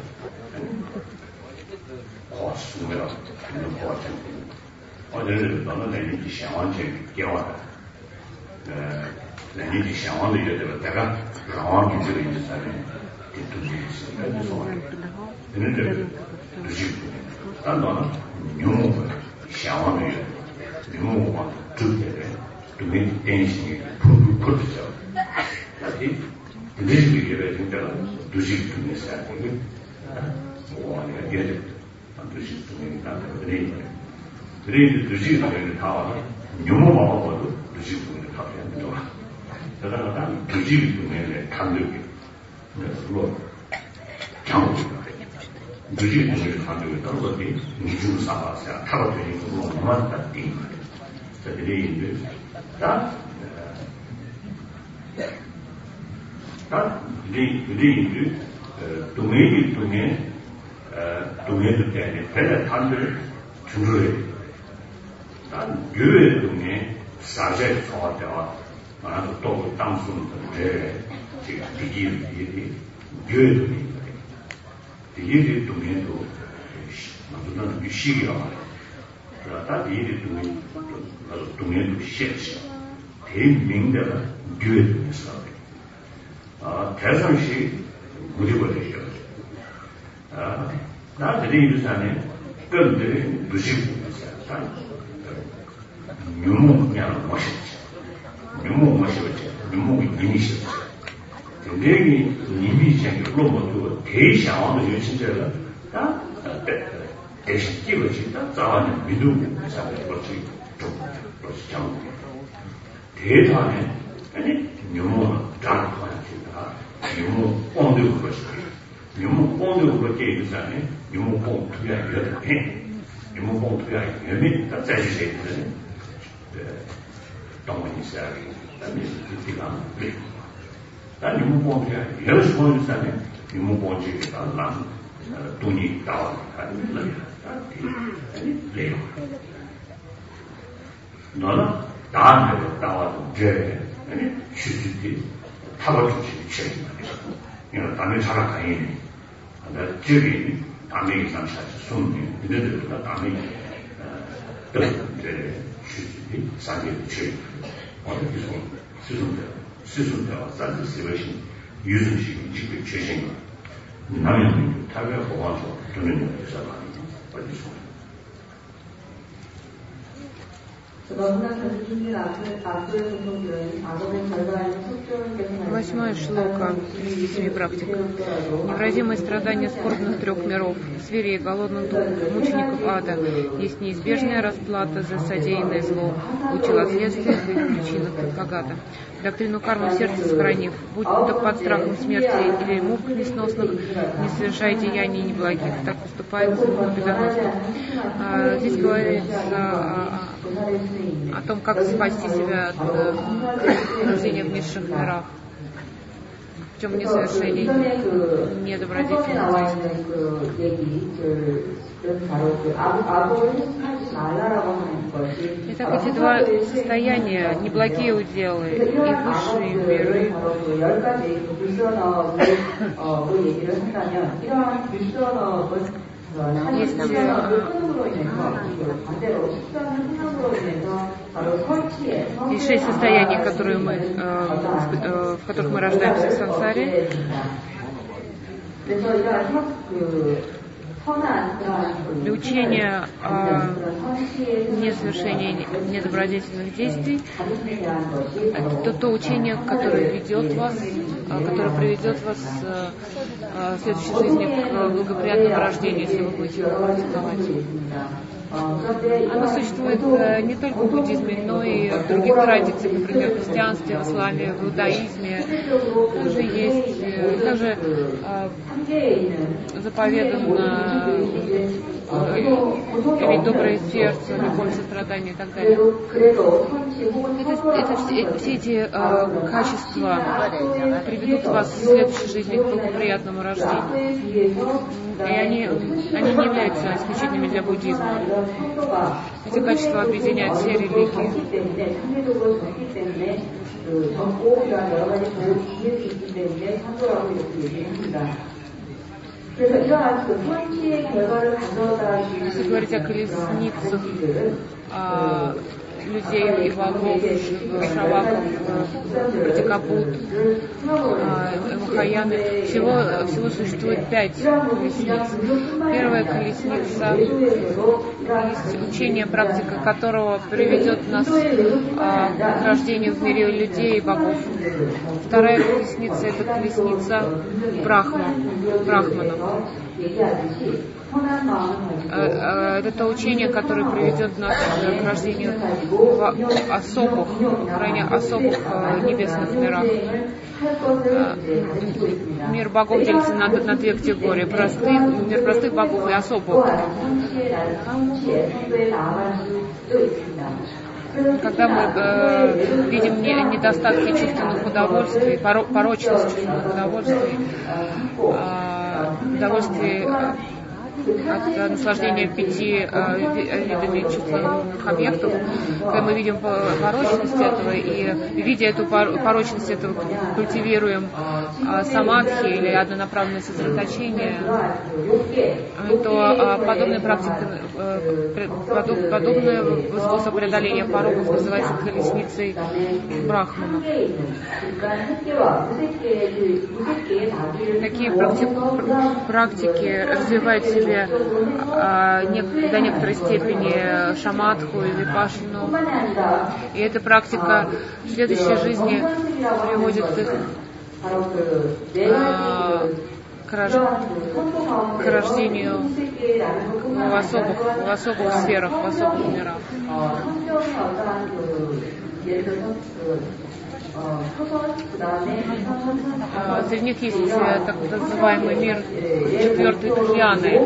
扩书了，能扩展。我就是到了那年纪向往去教的，呃，那年纪向往的也对吧？大家向往的这个意思呢，给东西是那就说的，因为这个就是，当然了，牛牧向往的也，牛牧往周边的。都没担心普普的叫，那的，这个也来听到了，都是都没啥的，我那个也是，都是都没干的，这里，这里都是那个他话，牛毛毛毛都都是都没他这样对吧？这个那都是都没来看这个，那落强度的，都是都没看这个，到时候的你就是啥吧，啥，他把这些都慢慢的定，在这里的。但呃，但另另一个呃，东面的东面呃，东面的概念，现在他们出来，但越来东面啥在发展啊，马上到当时的这个第一第一越东面的，第一的东面都那就那就西了，是吧？但第一的东面那个东面都现实。很明的了，绝对的是的啊，台上是我就不这些啊，那这里就是呢，更多的不是不是但牛牧养模式，牛牧模式牛牧影响，这个你明显有那么多太向往的有现在了啊，对，但是这个是他早晚的民族上面我是中我是讲。대단해. 아니, 너무 잘하지. 너무 꽁도 그것이. 너무 꽁도 그것이 있잖아요. 너무 꽁투야 이렇게. 너무 꽁투야 이렇게. 다 짜주세요. 동원이 있어야 돼. 그다음에 그때가 그래. 난 너무 꽁투야. 여러 번 있잖아요. 너무 꽁투가 난 돈이 나와. 아니, 아니, 레요. 너는 다음에 나와도 돼. 아니, 취직이 타고 주시기 책임을 해서. 이거 다음에 살아가니. 나 저기 다음에 이상 사실 손이 이들들과 다음에 또 취직이 사실 책임. 어떻게 손 스승들 스승들과 사실 세워신 유수식이 지금 최신 남의 타격 보관소 도는 데서 많이 어디 손. Восьмая шлока семи практик. Невыразимые страдания скорбных трех миров, зверей, голодных духов, мучеников ада есть неизбежная расплата за содеянное зло, учил о следствиях и причинах Тадбхагата. Доктрину кармы в сердце сохранив, будь то под страхом смерти или мук несносных, не совершай деяний неблагих. Так поступает победоносно. А, здесь говорится о, о том, как спасти себя от э, рождения в низших мирах. В чем несовершение недобродетельных действий. Итак, эти два состояния, неблагие уделы и высшие миры, есть Есть шесть состояний, которые мы, э, в которых мы рождаемся в сансаре. Для учения о несовершении недобродетельных действий это то учение, которое ведет вас, которое приведет вас в следующей жизни к благоприятному рождению, если вы будете его практиковать. Оно существует не только в буддизме, но и в других традициях, например, в христианстве, в исламе, в иудаизме. Также есть, также заповедано иметь доброе сердце, любовь, сострадание и так далее. Это, это все, все эти э, качества приведут вас в следующей жизни к благоприятному рождению. И они, они не являются исключительными для буддизма. Эти качества объединяют все религии. Если говорить о колесницах, о людей и богов, шаваков, Пратикабут, Махаяны, всего, всего существует пять колесниц. Первая колесница есть учение, практика которого приведет нас а, к рождению в мире людей и богов. Вторая колесница — это колесница Брахма, Брахманов. Это то учение, которое приведет нас к рождению в особых, крайне особых небесных мирах. Мир богов делится на, на две категории: простых, мир простых богов и особых. Когда мы э, видим не, недостатки чувственных удовольствий, поро, порочность чувственных удовольствий, э, удовольствий от наслаждения пяти э, видами чувственных объектов, когда мы видим порочность этого и, видя эту порочность этого, культивируем э, самадхи или однонаправленное сосредоточение, то э, подобная практика, э, подоб, подобный способ преодоления пороков называется колесницей Брахмана. Такие практики, практики развивают в себе а, не, до некоторой степени шаматху и випашану. И эта практика в следующей жизни приводит их а, к, рож... к рождению в особых, в особых сферах, в особых мирах. Среди них есть так называемый мир четвертой Тхьяны,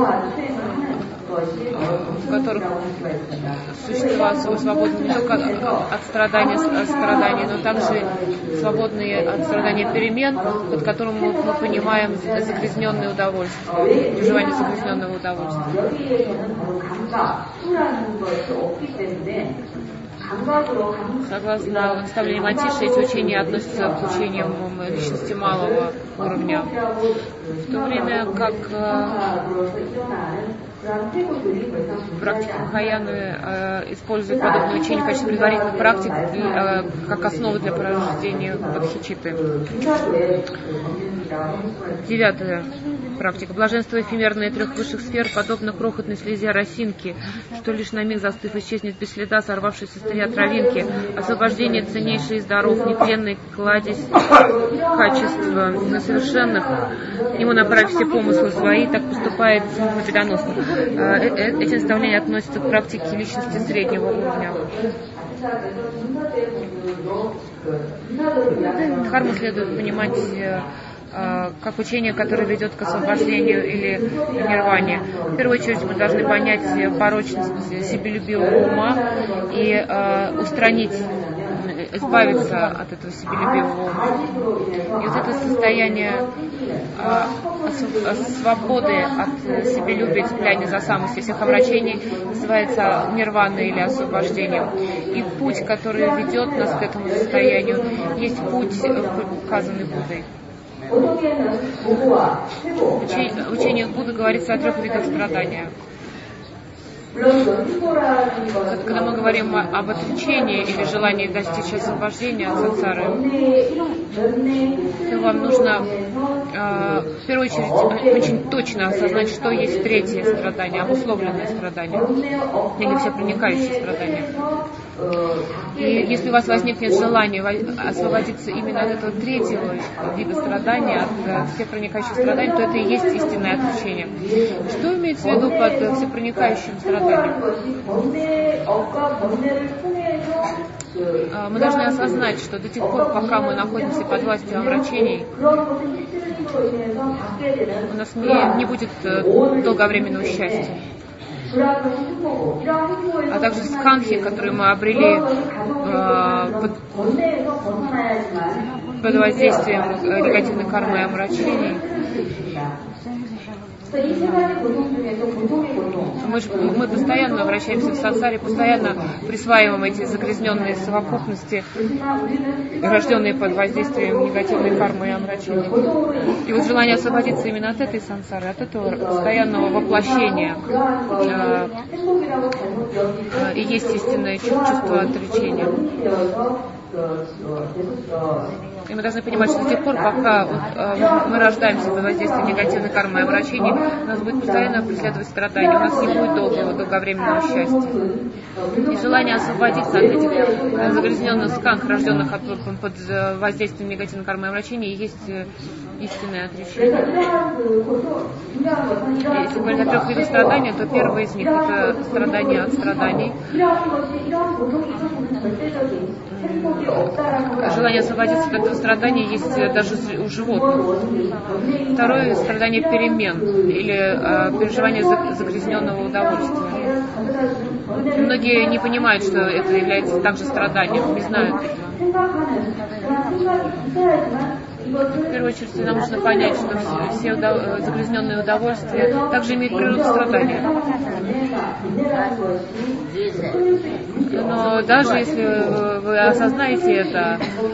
в которых существа свободны не только от страдания, от страданий, но также свободные от страдания перемен, под которым мы, мы понимаем загрязненное удовольствие, переживание загрязненного удовольствия. Согласно наставлению Матиши, эти учения относятся к учениям личности малого уровня, в то время как практика Махаяны э, использует подобные учения в качестве предварительных практик э, как основы для порождения бодхичитты. Девятая практика. Блаженство эфемерное трех высших сфер подобно крохотной слезе росинки, что лишь на миг застыв исчезнет без следа, сорвавшись с стыря травинки. Освобождение ценнейший из даров, нетленный кладезь качества на совершенных. К нему направь все помыслы свои, так поступает победоносно. Эти наставления относятся к практике личности среднего уровня. Дхарму следует понимать как учение, которое ведет к освобождению или нирване. В первую очередь мы должны понять порочность себелюбивого ума и э, устранить, избавиться от этого себелюбивого ума. И вот это состояние э, свободы от себелюбия, цепляния за самость и всех омрачений называется нирваной или освобождением. И путь, который ведет нас к этому состоянию, есть путь, указанный Буддой. В учениях Будды говорится о трех видах страдания. Когда мы говорим об отречении или желании достичь освобождения от сансары, то вам нужно э, в первую очередь очень точно осознать, что есть третье страдание, обусловленное страдание, или всепроникающее страдание. И если у вас возникнет желание освободиться именно от этого третьего вида страдания, от всепроникающего страдания, то это и есть истинное отречение. Что имеется в виду под всепроникающим страданием? Мы должны осознать, что до тех пор, пока мы находимся под властью омрачений, у нас не, не будет долговременного счастья. А также сканхи, которые мы обрели э, под, под воздействием негативной кармы и омрачений. Мы, же, мы постоянно вращаемся в сансаре, постоянно присваиваем эти загрязненные совокупности, рожденные под воздействием негативной кармы и омрачений. И вот желание освободиться именно от этой сансары, от этого постоянного воплощения э, э, и есть истинное чувство отречения. И мы должны понимать, что до тех пор, пока э, мы рождаемся под воздействием негативной кармы и омрачений, нас будет постоянно преследовать страдания, у нас не будет долгого, долговременного счастья. И желание освободиться от этих э, загрязненных сканх, рожденных от, под воздействием негативной кармы и омрачений, есть э, истинное отречение. И если говорить о трех видах страдания, то первый из них — это страдание от страданий. Желание освободиться от этого страдания есть даже у животных. Второе — страдание перемен или э, переживание загрязненного удовольствия. Многие не понимают, что это является также страданием, не знают этого. В первую очередь нам нужно понять, что все, все удов... загрязненные удовольствия также имеют природу страдания. Но даже если вы осознаете это,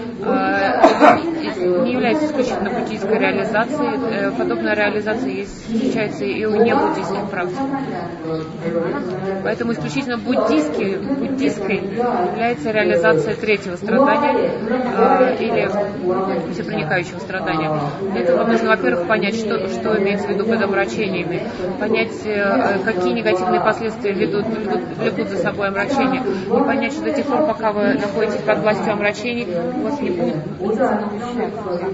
не является исключительно буддийской реализацией, подобная реализация есть, встречается и у небуддийских практик. Поэтому исключительно буддийской, буддийской является реализация третьего страдания или всепроникающего страдания. Для этого вам нужно, во-первых, понять, что, что имеется в виду под омрачениями, понять, какие негативные последствия ведут, ведут, ведут за собой омрачения, и понять, что до тех пор, пока вы находитесь под властью омрачений, у вас не будет счастья.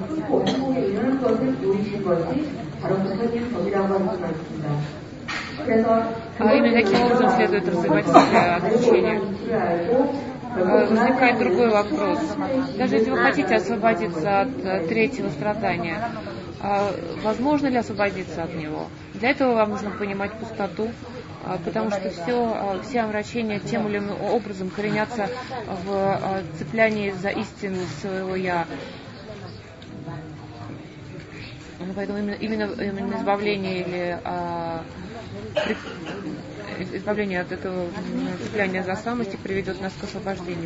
А именно таким образом следует развивать отречение. Возникает другой вопрос. Даже если вы хотите освободиться от третьего страдания, возможно ли освободиться от него? Для этого вам нужно понимать пустоту, потому что все, все омрачения тем или иным образом коренятся в цеплянии за истину своего «я». Поэтому именно, именно, именно избавление или а, при, избавление от этого цепляния за самости приведет нас к освобождению.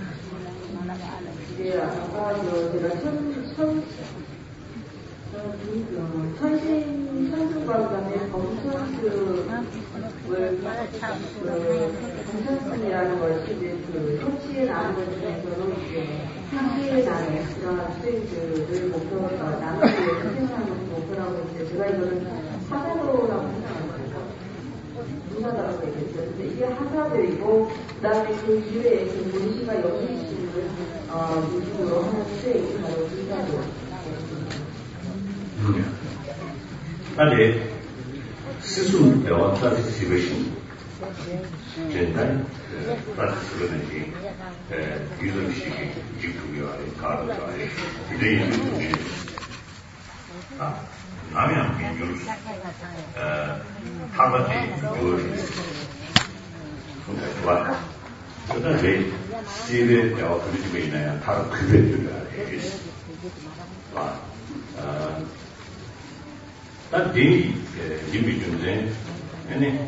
정선이라는 것이 이제 그 협치에 나는 것 중에서도 이제 협치에 나는 그런 스테이지를 목표로 나누기 위해서 생각하는 것이 목표라고 이제 제가 이거는 하사도라고 생각하거든요. 무사다라고 얘기했죠. 근데 이게 하사도이고 그다음에 그 이후에 그 문시가 영리시를 어, 유식으로 하는 스테이지 바로 무사도. 那里世俗表达的是个性，简单呃，把这个东西呃，有种是基础要的，搞的搞的，这也是东西啊，那样比就是呃，他们的就是是吧？그다음에 세례 대화 그리고 있나요? 다 그대로가 있어. 아, 어, 단 대리 준비 중에 아니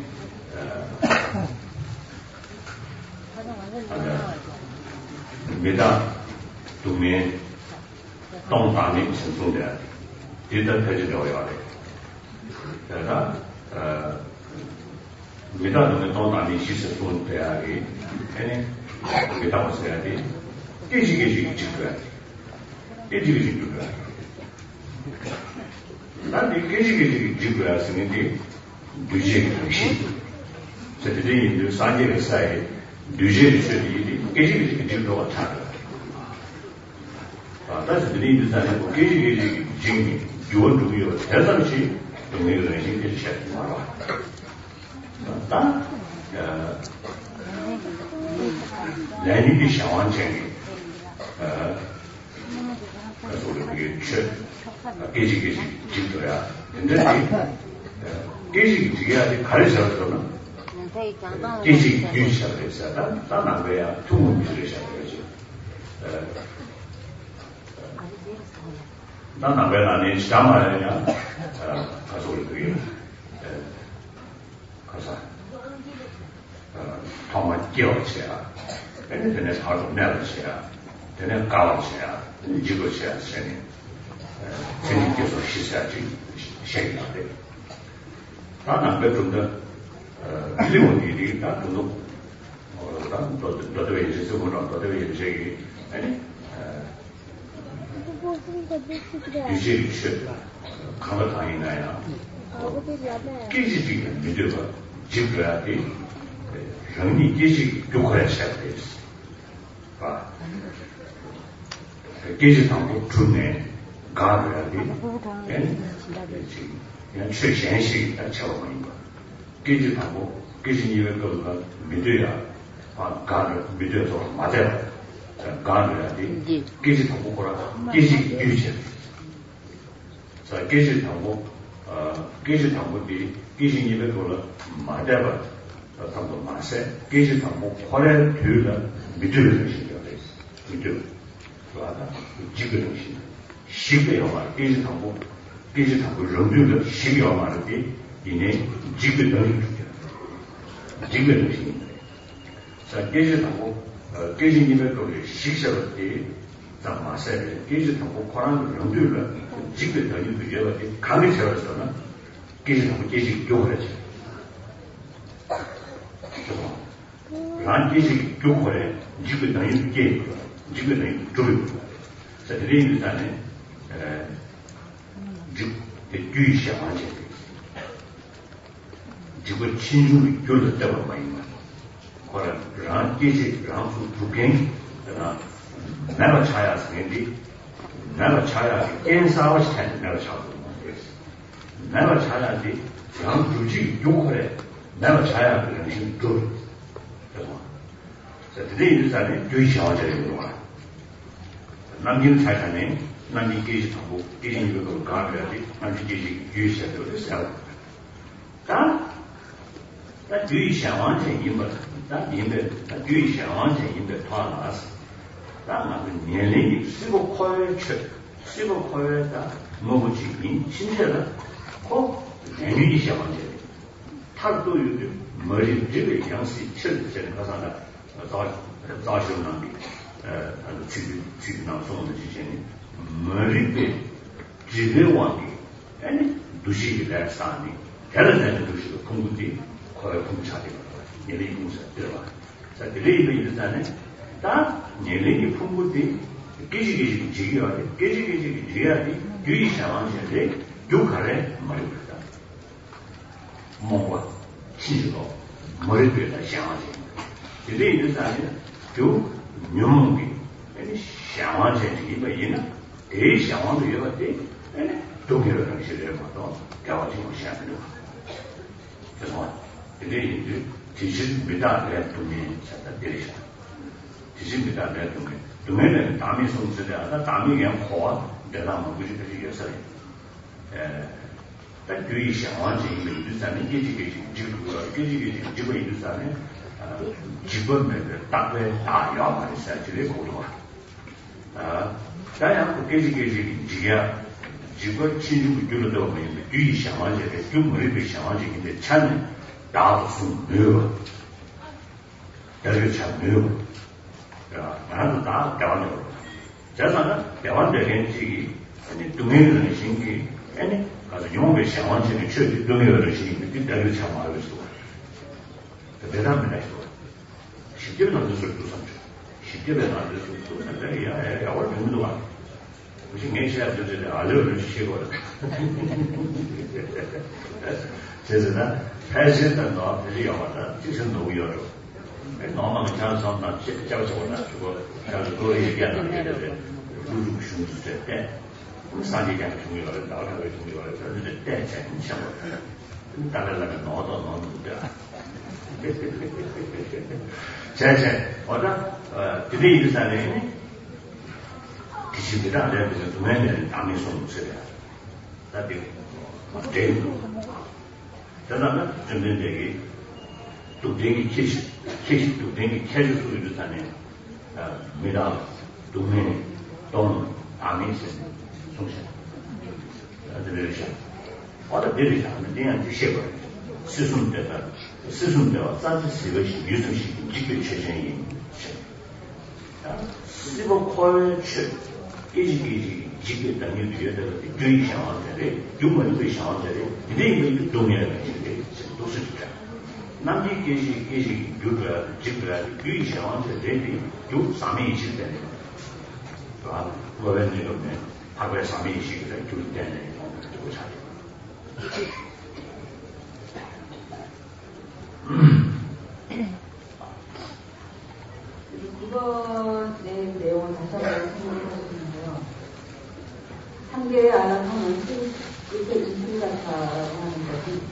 아, 메다 도메 동방의 신통대 대단 표지 되어야 돼. 그러나 어, 메다는 또 남이 시스 돈 돼야지. 아니 메다 왔어야 돼. 깨지게 지켜야 돼. 깨지게 지켜야 돼. 난 깨지게 지켜야 쓰는데 뉴제 당시. 저들이 이제 산재의 사이 뉴제를 쓰기 깨지게 지켜가 차. 아, 다시 들이 이제 사는 깨지게 지금 요원도요. 대단히 동네에 있는 게 시작이야. 다 어 내니기 상황쟁이 어 그래서 우리 그 깨지게 지켜야 근데 깨지게 지켜야 가르쳐서는 깨지게 유지하고 있어야 다 나가야 통을 유지해야죠. 어 나는 왜 나는 시장말이냐 가서 우리 그게 가서 정말 끼어치야 근데 사도 내려치야 내가 가와치야 이거치야 세네 재밌게서 시사지 시행하대 나는 왜 좀더 일본인이 나도 어 나도 나도 이제 저거는 나도 이제 아니 유지를 강을 다니나야 깨지지가 믿어봐 지켜야 돼 형이 깨지 욕을 해야 돼 아 깨지 당고 준네 가야 돼 그냥 최신식 처음인 거 깨지 당고 깨지 이외 거가 믿어야 아 가를 믿어서 맞아요 가능해야 돼. 깨지 당고 거라 깨지 유지해. 자 깨지 당고 어 깨지 당고비 깨지 이백 거라 맞아봐. 당고 맞세 깨지 당고 거래 되는 믿을 것이죠. 믿을. 그러다 지금 시계요 말 깨지 당고 깨지 당고 런뷰를 시계요 말이 이내 지금 너희 지금 시. 자 깨지 당고 깨진 이백 거를 식사를 때, 자, 마사에 깨진 당고 코란을 연두를 지금 더니 비교하게 강의 세워서는 깨진 당고 깨진 교를 했죠. 난 깨진 교를 지금 더니 깨, 지금 더니 조를. 자, 드레인 일단에, 에, 즉, 유의시야 완전. 지금 친중이 교를 때문에 많이 거라 란 깨지 란수 두갱 나 내가 차야 생기 내가 차야 인사와 스탠 내가 차고 내가 차야지 란 주지 요거래 내가 차야 그런 식 그. 자, 드레인 일단에 유의시하자는 거야. 남긴 차야네 남긴 깨지 타고 깨지 이거 가려야지 남긴 깨지 유의시하자고 했어요. 다 다 유의시한 완전 인물 다 인데 다 유의시한 완전 인데 통하나서 다年龄 십오 코에 십오 코에다 너무 지금 신체가 꼭 유의시한 완전 타도 유 머리这个 양식 칠전 가서나 다 다시는 어 아주 지금 지금 나서는 지진이 머리에 지대왕이 아니 두시를 사니 다른 두시가 공부디 거의 공차되고 예리 공사 들어와. 자, 레이브 일단은 다 예리 풍부디 깨지기 지기야 돼. 깨지기 지기야 돼. 유의 상황인데 요가래 말입니다. 뭔가 신고 머리에다 상황이. 레이브 일단은 요 명기 아니 상황이 이거는 대 상황도 여러 때 아니 동의를 당시에 봐도 가와지고 시작해요. 그래서 이제 이제 지신 미다의 동의 찾다 되리죠. 지신 미다의 동의. 동의는 담이 성질이 아니라 담이 그냥 코와 내가 먹고 싶은 게 있어요. 에, 딱 유의 상황이 있는 일단은 깨지게 지금 깨지게 지금 일단은 기본을 딱왜 다야 말이야. 지금 고도와. 아, 다양 깨지게 지기야. 지금 친구 들어도 보면 유의 상황이 좀 머리에 상황이 있는데 찬 다수 매우 대리차 매우 야 나도 다 대화를 자산은 대화되는 지기 아니 동행하는 신기 아니 가서 용의 상황을 처리 동행하는 신기 대리차 말을 써 대단한 거죠. 쉽게 만들 수 있도 삼죠. 쉽게 만들 수 있도 삼죠. 야, 야, 월 정도 와. 무슨 얘기야 저저 알려를 주시고. 그래서 패션은 너 되게 영화다. 지금 너무 여러. 너무 괜찮아서 나 진짜 잡아서나 그거 자주 또 얘기하는 게 루루 슈스 때 사기가 중요하다. 나가고 중요하다. 그런데 때 진짜 달라는 너도 너무다. 제제 어다 그게 일산에 기시비라 내가 도면에 남이 손으로 나비 어때? 그러나 저는 되게 또 되게 기시 기시도 되게 캐주 소리도 타네. 아, 미라 도면에 돈 남이 손으로 아들이셔. 어다 되게 하는 데는 되셔. 스승 때다. 스승 때와 산지시의 유수시 지킬 최선이. 아, 시보 콜츠 이지기지 지킬 당연히 뒤에다 주의 상황들이 유머의 주의 상황들이 이게 동의하는 게 도스지다. 남지 계시 계시 유가 지킬라 주의 상황들이 요 삼이 있을 때. 아, 그거는 이제 하고의 삼이 있을 때 줄 때는 또 잘. 이번의 내용을 다시 한번 생각해보시는데요. 한계의 아랑은 끝에 인수가차라고 하는 것이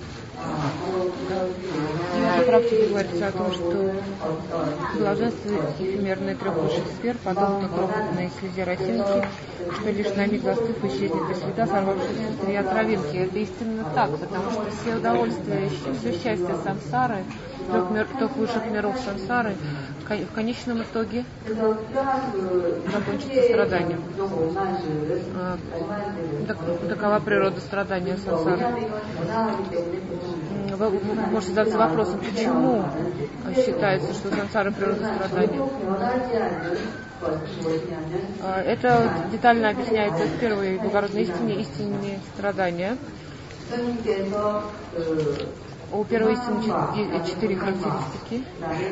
В практике говорится о том, что блаженство эфемерной трех высших сфер, подобно крохотной слезе росинки, что лишь на миг застыв исчезнет без следа, сорвавшись с три травинки. Это истинно так, потому что все удовольствия, все счастье сансары, трех, мир, трех высших миров сансары, в конечном итоге закончится страданием. Такова природа страдания сансары. Вы можете задаться вопросом, почему считается, что сансара природа страдания? Это детально объясняется в первой благородной истине, истине страдания. У первой истины четыре характеристики.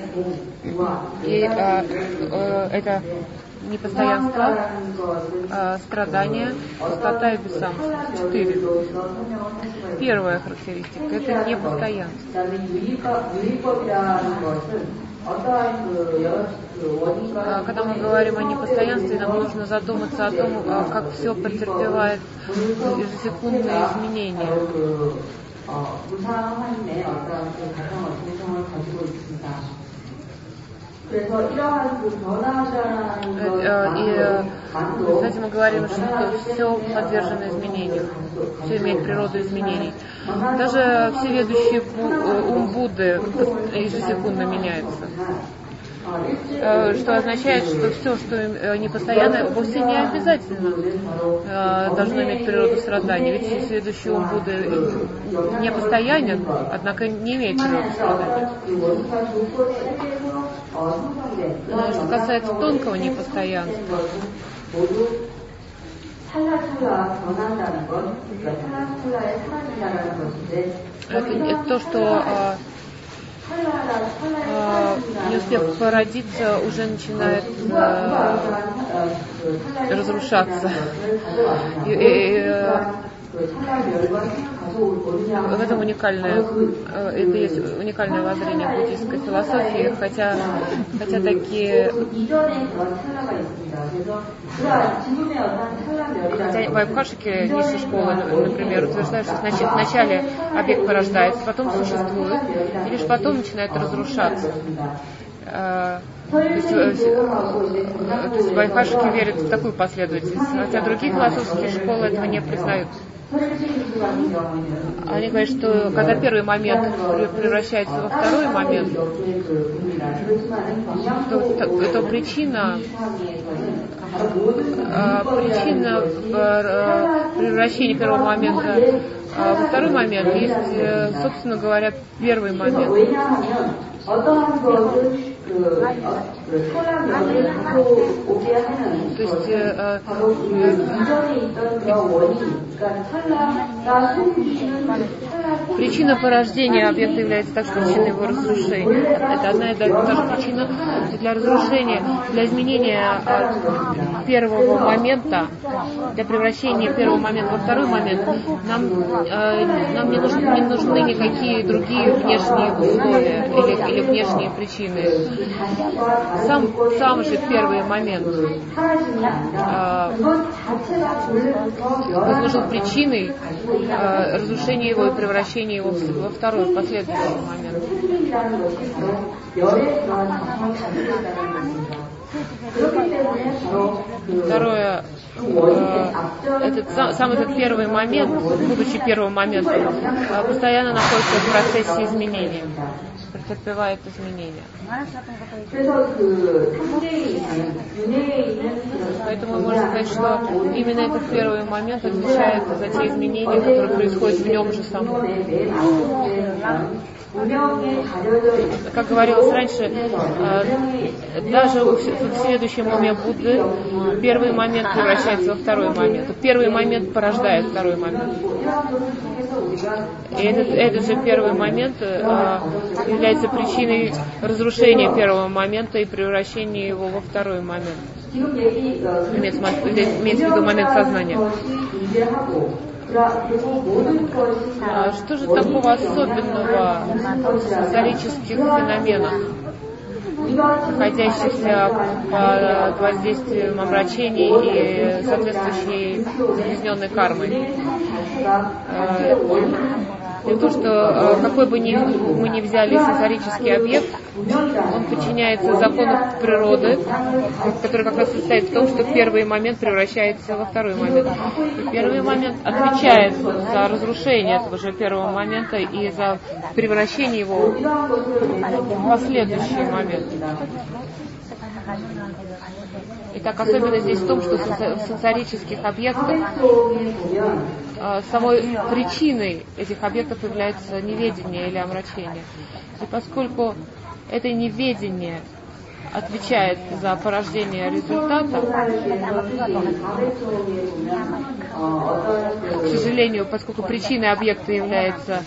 И а, а, это непостоянство, а, страдание, пустота и бессамство. Четыре. Первая характеристика – это непостоянство. Когда мы говорим о непостоянстве, нам нужно задуматься о том, как все претерпевает ежесекундные изменения. И, кстати, мы говорим, что все подвержено изменению, все имеет природу изменений. Даже всеведущий ум Будды ежесекундно меняется. Что означает, что все, что непостоянно, вовсе не обязательно должно иметь природу страдания. Ведь всеведущий ум Будды не постоянен, однако не имеет природы страдания. Но что касается тонкого непостоянства, это, это то, что а, не успев породиться, уже начинает а, разрушаться. И, и, в этом уникальное, это есть уникальное воззрение буддийской философии, хотя, хотя такие, хотя вайбхашики низшей школы, например, утверждают, что вначале объект порождается, потом существует, и лишь потом начинает разрушаться. То есть, то есть вайбхашики верят в такую последовательность, хотя другие философские школы этого не признают. Они говорят, что когда первый момент превращается во второй момент, то, то, то причина, причина превращения первого момента во второй момент есть, собственно говоря, первый момент. То есть э, причина порождения объекта является также причиной его разрушения. Это одна и та же причина для разрушения, для изменения от первого момента, для превращения первого момента во второй момент. Нам, э, нам не, нужны, не нужны никакие другие внешние условия или, или внешние причины. Сам, сам же первый момент э, послужил причиной э, разрушения его и превращения его во второй, последующий момент. Второе, э, этот, сам этот первый момент, будучи первым моментом, э, постоянно находится в процессе изменения, претерпевает изменения. Поэтому мы можем сказать, что именно этот первый момент отвечает за те изменения, которые происходят в нем же самом. Как говорилось раньше, даже в следующем уме Будды первый момент превращается во второй момент. Первый момент порождает второй момент. И этот, этот же первый момент является причиной разрушения первого момента и превращения его во второй момент. Имеется, имеется в виду момент сознания. А что же такого особенного в сенсорических феноменах, находящихся под воздействием омрачений и соответствующей загрязненной кармой? И то, что какой бы ни, мы ни взяли сенсорический объект, он подчиняется закону природы, который как раз состоит в том, что первый момент превращается во второй момент. И первый момент отвечает за разрушение этого же первого момента и за превращение его в последующий момент. Итак, особенность здесь в том, что в сенсорических объектах э, самой причиной этих объектов является неведение или омрачение. И поскольку это неведение отвечает за порождение результата, к сожалению, поскольку причиной объекта является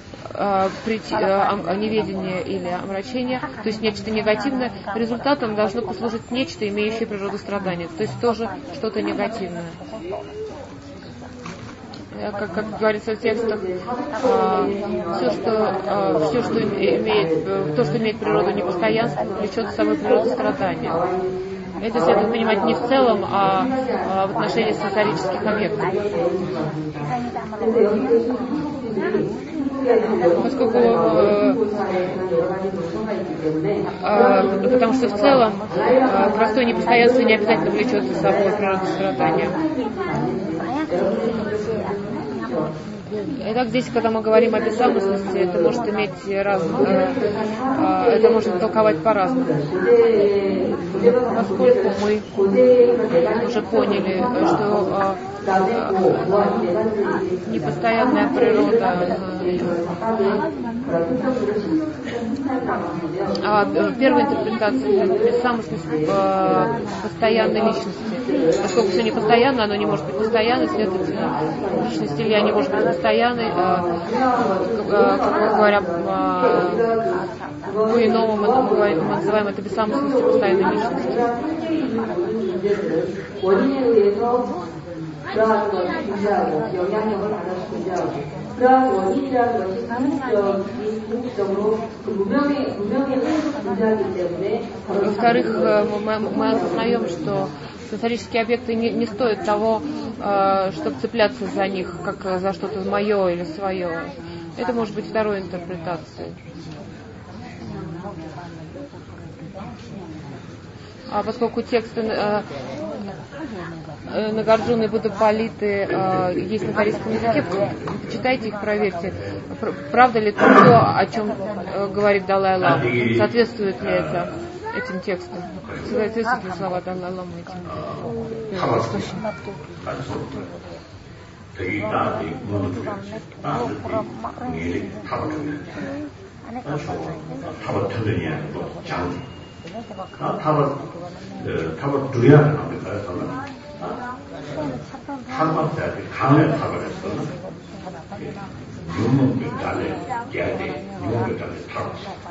неведение или омрачение, то есть нечто негативное, результатом должно послужить нечто, имеющее природу страдания, то есть тоже что-то негативное. Как, как говорится в текстах, все, что, все, что имеет, то, что имеет природу непостоянства, влечет с собой природу страдания. Это следует понимать не в целом, а, а в отношении сенсорических объектов. Поскольку, э, э, потому что в целом э, простое непостоянство не обязательно влечет за собой природу страдания. Итак, здесь, когда мы говорим о бессамостности, это может иметь раз, э, э, это может толковать по-разному. Поскольку мы уже поняли, что э, э, непостоянная природа, э, а первая интерпретация бессамостность э, постоянной личности. Поскольку все непостоянно, оно не может быть постоянной, следовательно, личность Илья не может быть постоянной. Э, э, как говоря, э, по-иному мы, мы, мы называем это бессамостностью постоянной личности. Во-вторых, мы, мы осознаем, что сенсорические объекты не, не стоят того, чтобы цепляться за них, как за что-то мое или свое. Это может быть второй интерпретацией. А поскольку тексты э, э, Нагарджуна и Буддапалиты э, есть на корейском языке, почитайте их, проверьте, правда ли то, о чем э, говорит Далай-Лама, соответствует ли это этим текстам, соответствуют ли слова Далай-Ламы этим источникам. 타박, 타박 두야 합니까? 타박 때 강에 타박했어. 용문을 달래 돼야 돼. 용문을 달래 타고.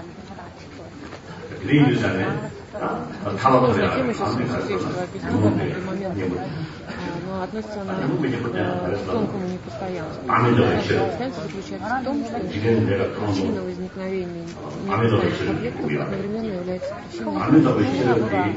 그리고 전에 Сложная тема сейчас физического описания в этот момент, но относится она к тонкому непостоянству. Постоянство заключается в том, что причина возникновения непостоянных объектов одновременно является причиной.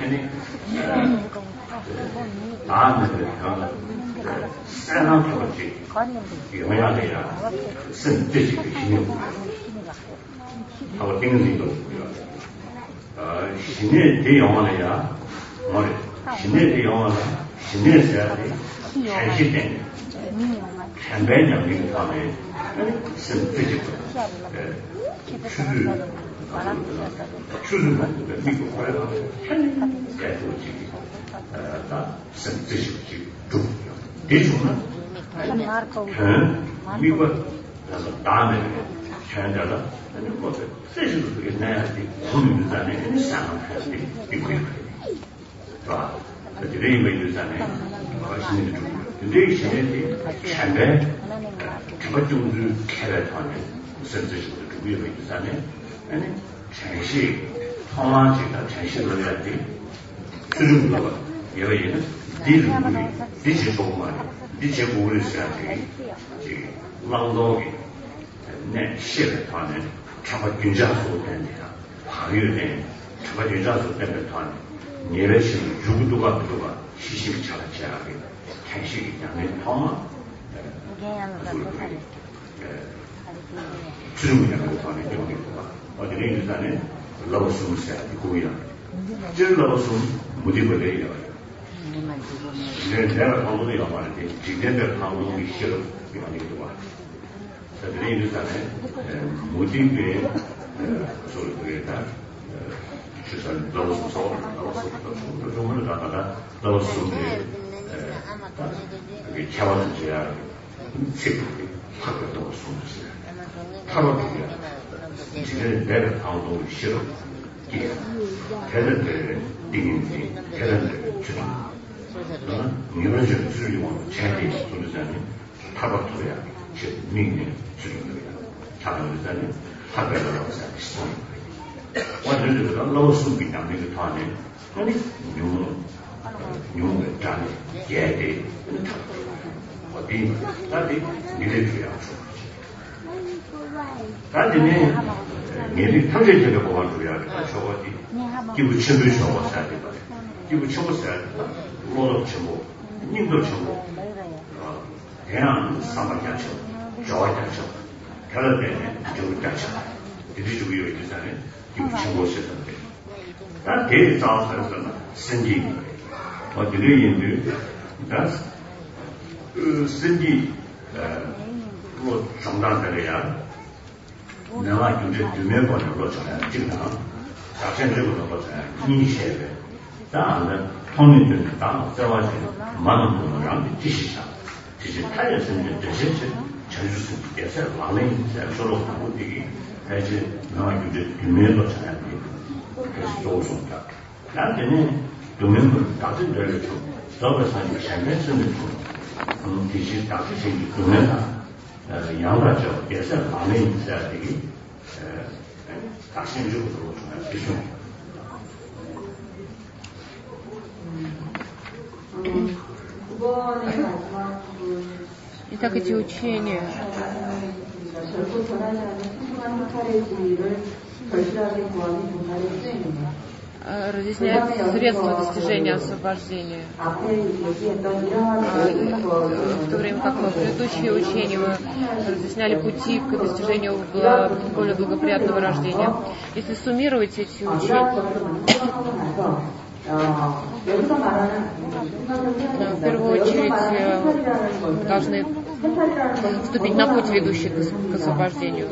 어, 신의 대영원이야. 뭐래? 신의 대영원은 신의 세야지. 현실된 현배념이 다음에 선택이고. 추주 추주는 미국 거래가 현대도지. 다 선택이지. 좀 대중은 미국 다음에 현대다. 아니 뭐 세시도 그게 내야지 공유자네 상황까지 있고 봐. 그들이 이거잖아요. 훨씬 좀 근데 신의 현대 그것도 캐릭터는 선생님도 위에 있잖아요. 아니 전시 통화지가 전시를 해야 돼. 수준으로 여기는 디르이 디지털만 디지털을 써야 돼. 이 랑동이 네 시를 차가 균자수 때문이야. 화요일에 차가 균자수 때문에 단 예배신 유구도가 그도가 시식이 차가지 않게 행식이 양의 통화 주중이라는 통화에 경우가 어디에 일단은 러버스를 써야 되고요. 저 러버스는 무디고 돼요. 내가 방송에 나왔는데 지금들 방송이 싫어 이런 얘기도 와. 그들이 일단은 모든 소리가 주선 넣어서 넣어서 그런 걸 갖다가 넣어서 그게 차원지야 책이 학교도 없었어요. 타로도 지금 내가 방송을 싫어. 이게 대단들 띵인지 대단들 주는 저는 이런 식으로 수리원 제대로 소리자니 타로토야 민의 주름이야. 자연스러운 학교라고 생각했어요. 완전히 러스비 남는 그 안에 아니 용 용을 짠 예대 어디 나디 미래주야. 나디네 미래 탐색적으로 보면 그래야 저거지. 기부 친구 저거 사야 돼. 기부 친구 사야 돼. 뭐도 친구, 님도 친구. 그냥 사막이야 쳐. 저한테 쳐. 그럴 때는 저기 같이. 이제 저기 여기 있잖아요. 기부 친구 오셨는데. 난 대리 자원사에서는 생기. 어디를 인도. 난 그 생기 뭐 정당들이야. 내가 이제 두명 번으로 전화 지금 자체적으로 거잖아요. 인쇄를. 다음은 통일된 당 세워진 많은 분들랑 지시자. 지시 타협은 이제 대신 전수습에서 왕래인자 서로 하고 되기 해지 내가 이제 두명으로 전화 그래서 좋습니다. 나한테는 두명을 다른 데를 좀 서버에서 생각을 쓰는 음, 지시 다시 두명 양가죠. 그래서 왕래인자 되기 다신적으로 전화 주십니다. Итак, эти учения разъясняют средства достижения освобождения. В то время как в предыдущие учения мы разъясняли пути к достижению более благоприятного рождения. Если суммировать эти учения, в первую очередь мы должны вступить на путь, ведущий к освобождению.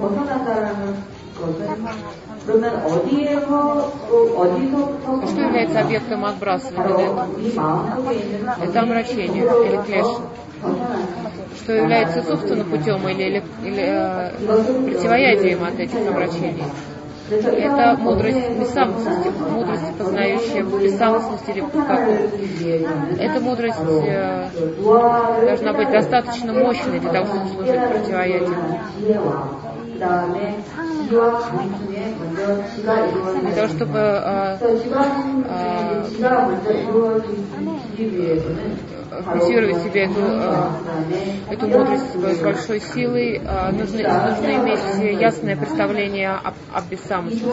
Что является объектом отбрасывания? Это омрачение или клеш. Что является собственным путем или, или, или э, противоядием от этих омрачений. Это мудрость бессамостности, мудрость, познающая бессамостность или пустоту. Эта мудрость э, должна быть достаточно мощной для того, чтобы служить противоядием. Для того, чтобы э, э, вкусировать в себе эту, э, эту мудрость с большой силой, э, нужно, нужно иметь ясное представление об, об бессамости.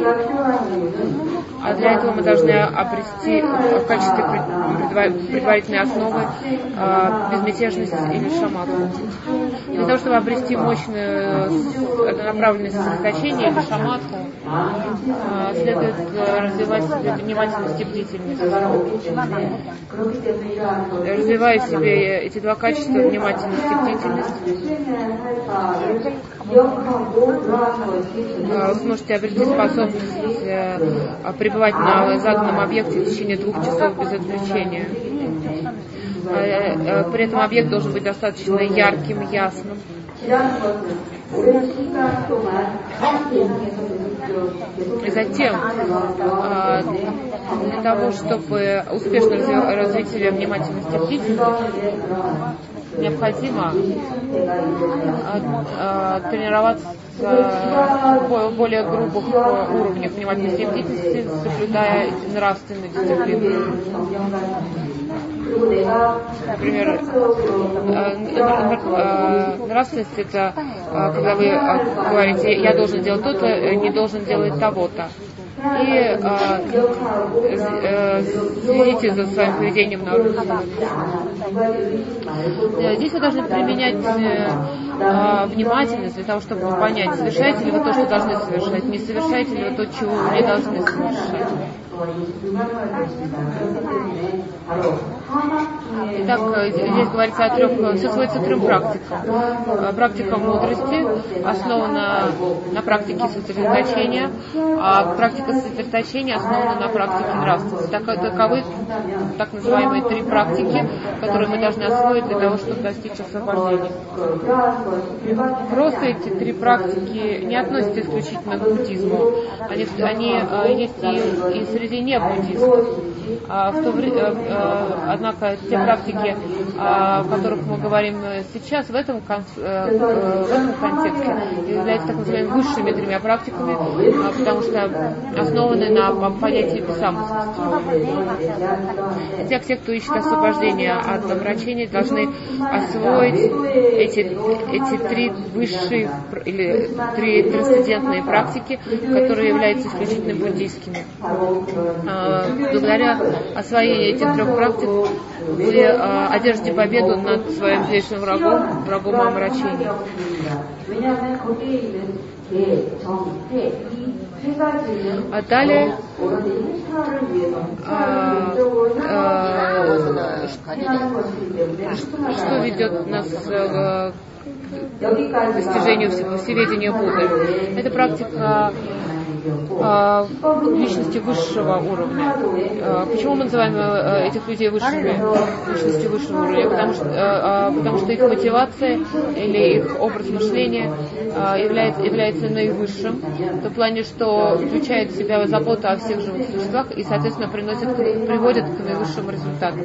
А для этого мы должны обрести в качестве предварительной основы э, безмятежность или шамату. Для того, чтобы обрести мощную направленное сосредоточение или шамату, э, следует развивать в себе внимательность и бдительность. Развивая в себе эти два качества, внимательность и бдительность, вы сможете обрести способность пребывать на заданном объекте в течение двух часов без отвлечения. При этом объект должен быть достаточно ярким, ясным. И затем, для того, чтобы успешно развить себе внимательность и бдительность, необходимо тренироваться в более грубых уровнях внимательности и бдительности, соблюдая нравственную дисциплину. Например, нравственность — это когда вы говорите: я должен делать то-то, не должен делать того-то. И э, э, следите за своим поведением на уровне. Здесь вы должны применять э, э, внимательность для того, чтобы понять, совершаете ли вы то, что должны совершать, не совершаете ли вы то, чего вы не должны совершать. Итак, здесь говорится о трех, все сводится к трем практикам. Практика мудрости основана на практике сосредоточения, а практика сосредоточения основана на практике нравственности. Так, таковы так называемые три практики, которые мы должны освоить для того, чтобы достичь освобождения. Просто эти три практики не относятся исключительно к буддизму. Они, они есть и, и среди небуддистов. А в то время, однако, те практики, о которых мы говорим сейчас, в этом, в этом контексте являются так называемыми высшими тремя практиками, потому что основаны на понятии бессамостности. Итак, те, кто ищет освобождения от омрачения, должны освоить эти, эти три высшие или три трансцендентные практики, которые являются исключительно буддийскими. Благодаря освоению этих трех практик вы э, одержите победу над своим вечным врагом, врагом омрачения. А далее, а, а, что ведет нас к достижению всеведения Будды? Это практика личности высшего уровня. Почему мы называем этих людей высшими, личности высшего уровня? Потому что, потому что их мотивация или их образ мышления является, является наивысшим, в том плане, что включает в себя заботу о всех живых существах и, соответственно, приносит, приводит к наивысшим результатам.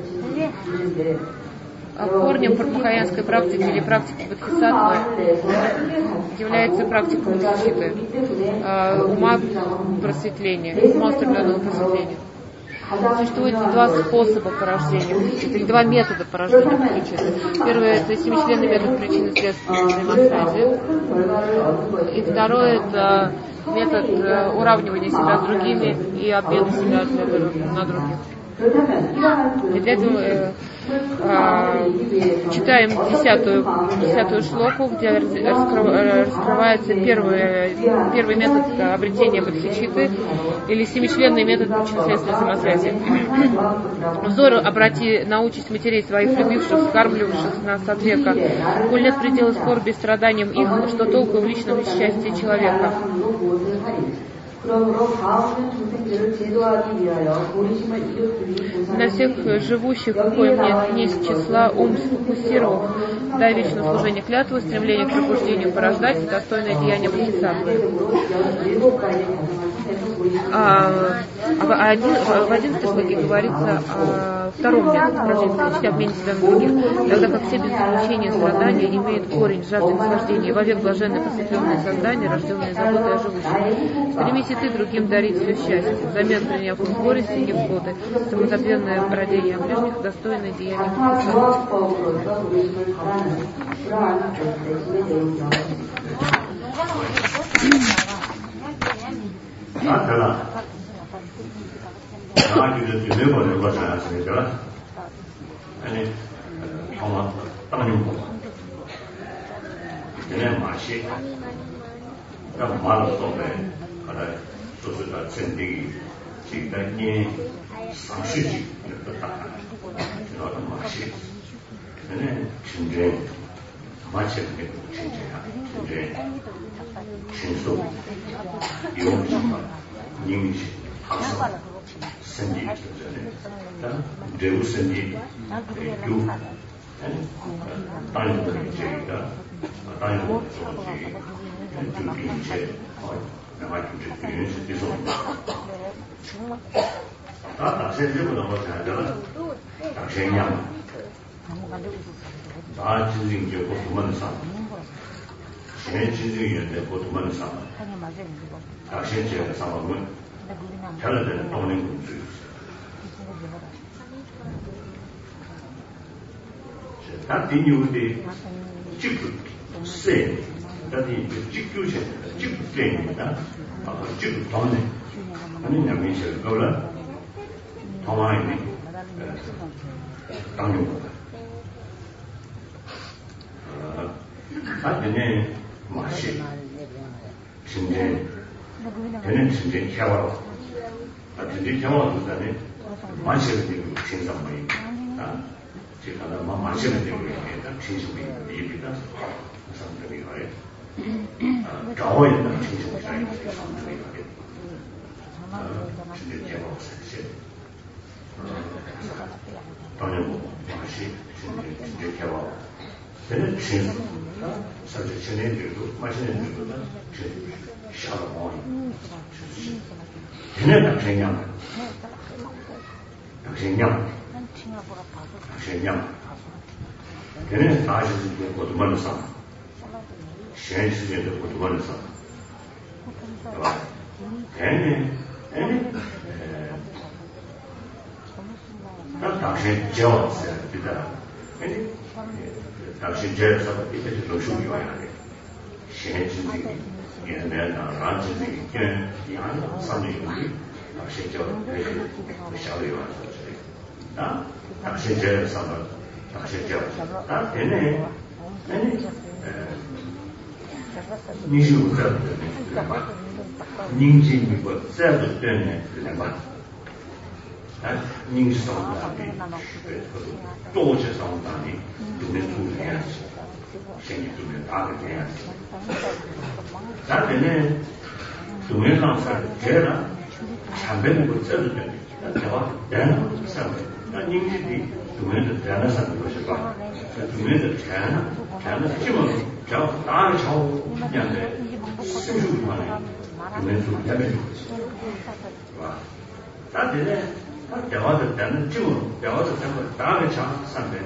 Корнем махаянской практики или практики бодхисаттвы является практика бодхичитты, ума просветления, ума устремленного просветления. Существует два способа порождения бодхичитты, или два метода порождения бодхичитты. Первый — это семичленный метод причины и следствия взаимосвязи. И второй — это метод уравнивания себя с другими и обмена себя на других. И для этого э, э, читаем десятую, десятую шлоку, где раскрывается первый, первый метод обретения бодхичитты или семичленный метод причинно-следственной взаимосвязи. Взор обрати на участь матерей своих любивших, скармливавших нас от века. Коль нет предела скорби и страданиям их, что толку в личном счастье человека. 그러므로 다음년 중생들을 제도하기 위하여 고리심을 이웃들이 Для всех живущих, коим нет ни из числа, ум сфокусировал до вечного служения клятвы, стремление к пробуждению порождать достойное деяние бодхисаттвы. А, а один, в одиннадцатой слоге говорится о втором методе порождения, получить обмен себя на других, тогда как все без исключения страдания имеют корень жажды наслаждения, вовек блаженные просветленные создания, рожденные заботой о живущих. Стремись и ты другим дарить все счастье, взамен приняв их горести и невзгоды, самозабвенное родение ближних, достойное деяние 아, 되나? 나중에 몇 번을 거쳐 않았습니까? 아니, 형아, 땅님 보고. 얘네 맛이, 그냥 말을 쏘네. 하나, 소수가 전쟁이, 지금까지 상수지, 이렇게 딱, 이런 맛이. 얘네, 진짜, 맛이 그게 진짜야. 진짜. 신속, 용심과 닝시, 항상 선지 전에, 대우 선지, 유, 다른 분들이 저희가 다른 분들이 준비 이제 내가 준비 연습 계속 다 다시 제보다 뭐 잘하잖아. 당신이야. 다 진정 되고 그만 사. 신의 진정이었는데 보통은 상황. 당신 지역의 상황은 별다른 돈의 문제였어요. 다 뒤니우데 찍고 세, 다디 찍고 세, 찍고 세입니다. 아, 찍고 돈네. 아니 양민실 거라 통화이네. 당뇨가. 아, 아니네. 맛이 진짜 되는 진짜 해와로 아 진짜 해와로 다네 맛이 되는 신상만이 아 제가 나 맛이 되는 게 진심이 이비다 상당히 가요 아 가와야 되는 진심이 상당히 가요 아 진짜 해와로 사실 당연히 맛이 진짜 해와로 되는 진심 사실 전에들도 맛있는 들도 샤워 걔네 당신냥 당신냥 당신냥 걔네 다시도 고도만 사 시행시제도 고도만 사 걔네 걔네 나 당신 지어왔어요 그다 걔네 당신 제에서 이제 좀 중요해야 돼. 신의 얘네는 란지 이게 양 삼십이 당신 저 샤워에 와서 아 당신 제에서 당신 저 아, 되네. 아니 니시 우선 닝지 뭐 세도 되네. 내가 아, 닝지 상담이 도저 상담이 눈에 들어야지. 생기 눈에 닿아야지. 나한테는 눈에 상사 제라 삼백을 못 써도 돼. 내가 내가 삼백. 나 닝지디 눈에도 대하나 사는 것이 봐. 눈에도 대하나 대하나 지금 저 나를 저 그냥 내 수주만 눈에 좀 대면 와. 나한테는 대화될 때는 지금 대화될 때는 다음에 장 삼백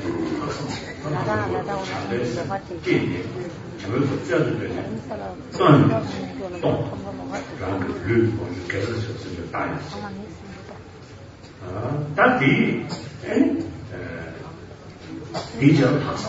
장배에서 게임이 장배에서 쪄줄 때는 떤, 똥, 라는 를 계속 썼으면 다했어. 아, 다 뒤, 에? 뒤져 탔어.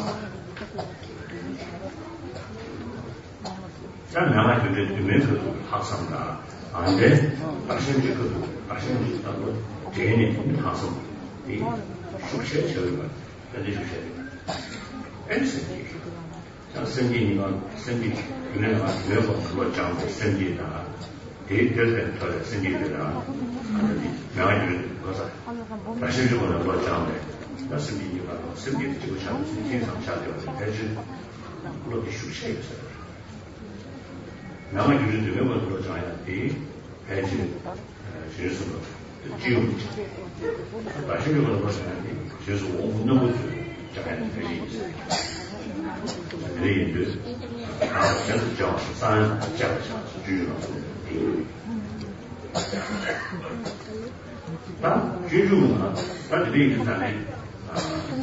잘 명하게 되면 학생가 안 돼. 당신이 그것도 당신이 있다고 개인이 학생 이 숙제 저희가 현재 숙제 엔스니 자 선진이가 선진 그래가 외고 그거 장 선진이다 대대대 더 선진이다 명하게 거사 다시 좀 그거 장에 나 선진이가 선진 지금 장 선진 상차되어 대지 그렇게 숙제했어요. 명하게 주는 외고 그거 장에 배지 제수는 지금 다시는 거는 제수 없는 것도 잘 되지. 레이드 아,现叫三加居住。当居住呢，它的类似在内啊。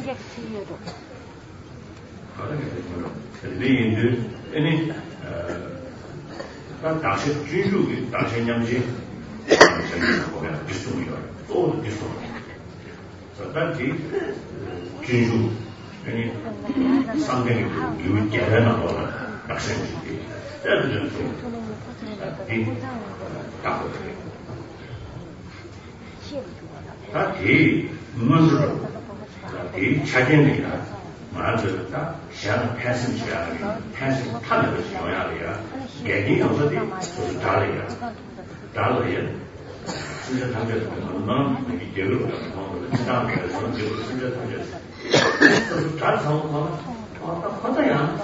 好的，这个类似，因为呃，当大学居住的大学两级，现在后面就送一个，做的就送。所以当这居住，因为上边有有简单的好了，大学级的，这个就是比大学的。다 대, 무엇으로, 대 차견이야. 말하자면 다 시야는 패슨 시야야. 패슨 타는 것이 영향이야. 얘기 없어도 또 달라야. 달라야. 진짜 단계에서 너는 이게 예를 들어서 지난 그래서 이제 진짜 단계에서 잘 상황하면 아, 혼자야.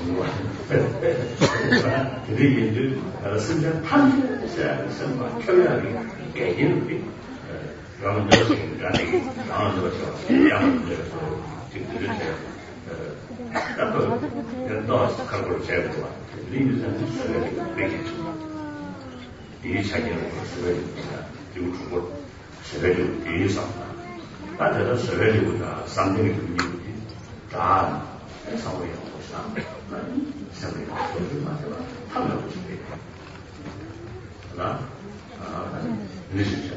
그게 이제 진짜 탄생해야 생각 표현하기 개인이 그러면 저렇게 안에 나오는 거죠. 양은 그래서 지금 이렇게 딱 넣어서 칼국을 재고 리미는 쓰레기 빼겠죠. 이 차기는 쓰레기입니다. 지금 주고 쓰레기 뒤에서 다들 쓰레기보다 쌍둥이 분위기 다 상호에 오상 상호에 오상 맞아요. 하면 되지. 하나 아 리시죠.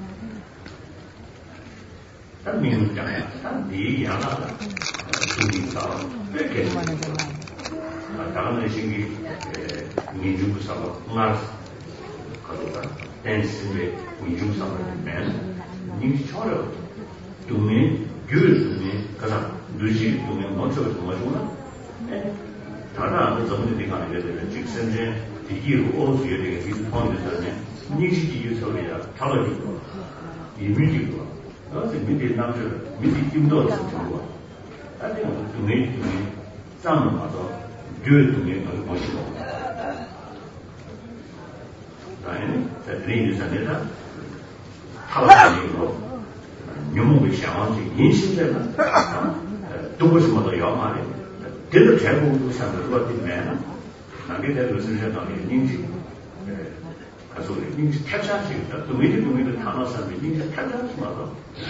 但民讲呀，但你养了，经济到别给啊，当然经济呃民主上了，那可多了，但是呢，民主上了难，你瞧了，东面就是东面，可是东西东面我这个怎么说呢？哎，当然是怎么的地方也是，这个甚至第一路欧洲这个地方的上面，你是第一手的呀，差了几个，一米几个。 어제 미리 남들 미리 힘도 없었고 아니 동네 동네 짱을 봐서 교회 동네 너무 멋있고 아니 자들이 이제는 하루로 유목의 상황이 인신되는 도구스마다 영화에 대도 대부분도 상을 거든요 나게 대도 선생님이 인지 가서 인지 탑장식이다. 또 외리 동네도 단어사는 인지 탑장식마다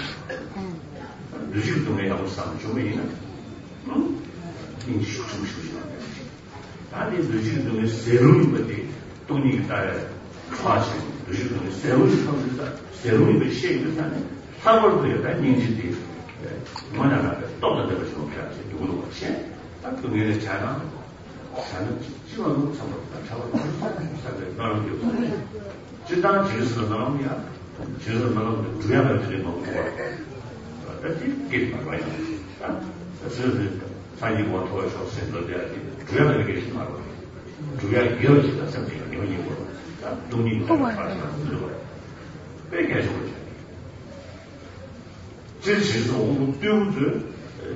루시 동네하고 싸움 좀 해이나, 응? 인지 좀 쉬우시면 아니 루시 동네 새로운 것이 돈이 따라 과시 루시 동네 새로운 상황이다. 새로운 것이 시행되다네. 사월도 여다 인지들이 뭐냐나 떠나는 것이 없어야지. 누구도 없이 딱 동네에 잘하는 자는 지원으로 잡았다. 잡았다. 나는 게 지단 지수는 나옵니다. 지수는 나오는데 주야가 들이 먹고 어떻게 게 말이야. 그래서 자기가 도와서 생각해야지. 주야가 이렇게 있지 말고. 주야 이어지다 생각이 이거고. 돈이 왜 계속 그러지? 지수는 오늘 띄우지.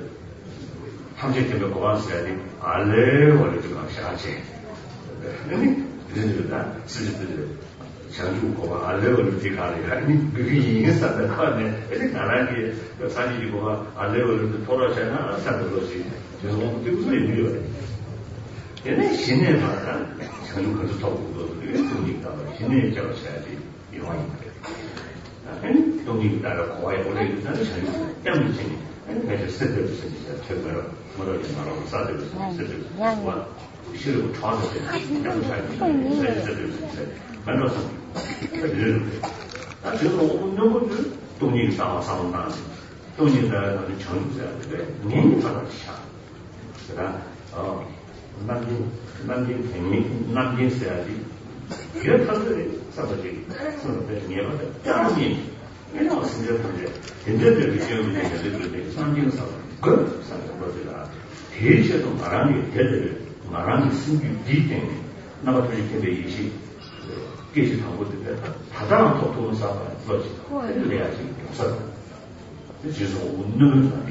함께 고맙습니다. 알레 원래 좀 하셔야지. 아니, 그러니까 쓰지들 장주고가 알레 원래 좀 가려. 아니, 그게 이게 산다 하네. 이제 나라게 산이고가 알레 원래 돌아잖아. 산다 거지. 그래서 뭐 무슨 의미요? 얘네 신내 말아. 장주 가서 타고도 이게 돈이다. 신내 잡아 쳐야지. 이왕인데. 아니, 돈이 따라 고아에 올려 있는 장주 때문에 그래서 스텝을 진짜 최고로 뭐라고 말하고 사대로 스텝을 와 실을 처음에 그냥 잘 스텝을 만들어서 그래서 아 저도 없는 것들 돈이 싸워 싸운다 돈이 나는 정부야 돼 니는 받아야 그러나 어 남긴 남긴 행위 남긴 써야지 이런 사람들이 싸우지 서로 배우면 짱이 내가 생각하는데 현재적인 기업이 되는데 상징 사업 그 사업들가 대체도 말하는 대들 말하는 승규기 때문에 나가 도시계획 이시 계시하고 있는데 다당한 토토는 사업을 그렇지 해야지 없어 그래서 웃는 사람이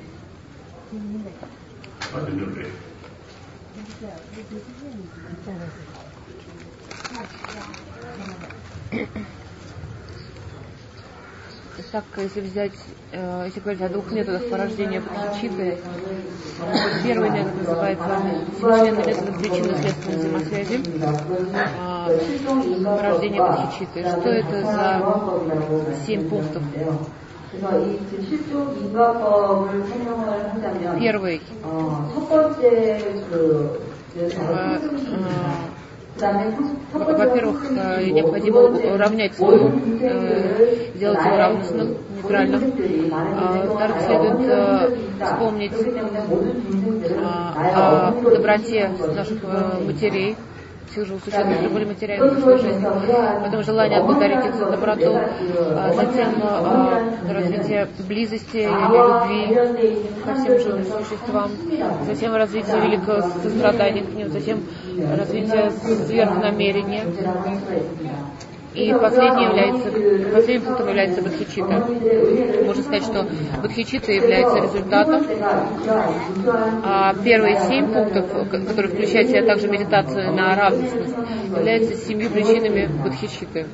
맞는 그래 Так, если взять, если говорить о двух методах порождения бодхичитты, первый метод называется семичленный метод причинно-следственной взаимосвязи, порождение бодхичитты. Что это за семь пунктов? Первый. Во-первых, необходимо уравнять свою, сделать его равностным, нейтральным. Во-вторых, следует вспомнить о доброте наших матерей, всех живых существ, которые были матерями в нашей жизни. Потом желание отблагодарить их за доброту. Затем развитие близости или любви ко всем живым существам. Затем развитие великого сострадания к ним. Затем развитие сверхнамерения. И последним, является, последним пунктом является бодхичитта. Можно сказать, что бодхичитта является результатом. А первые семь пунктов, которые включают в себя также медитацию на равностность, являются семью причинами бодхичитты.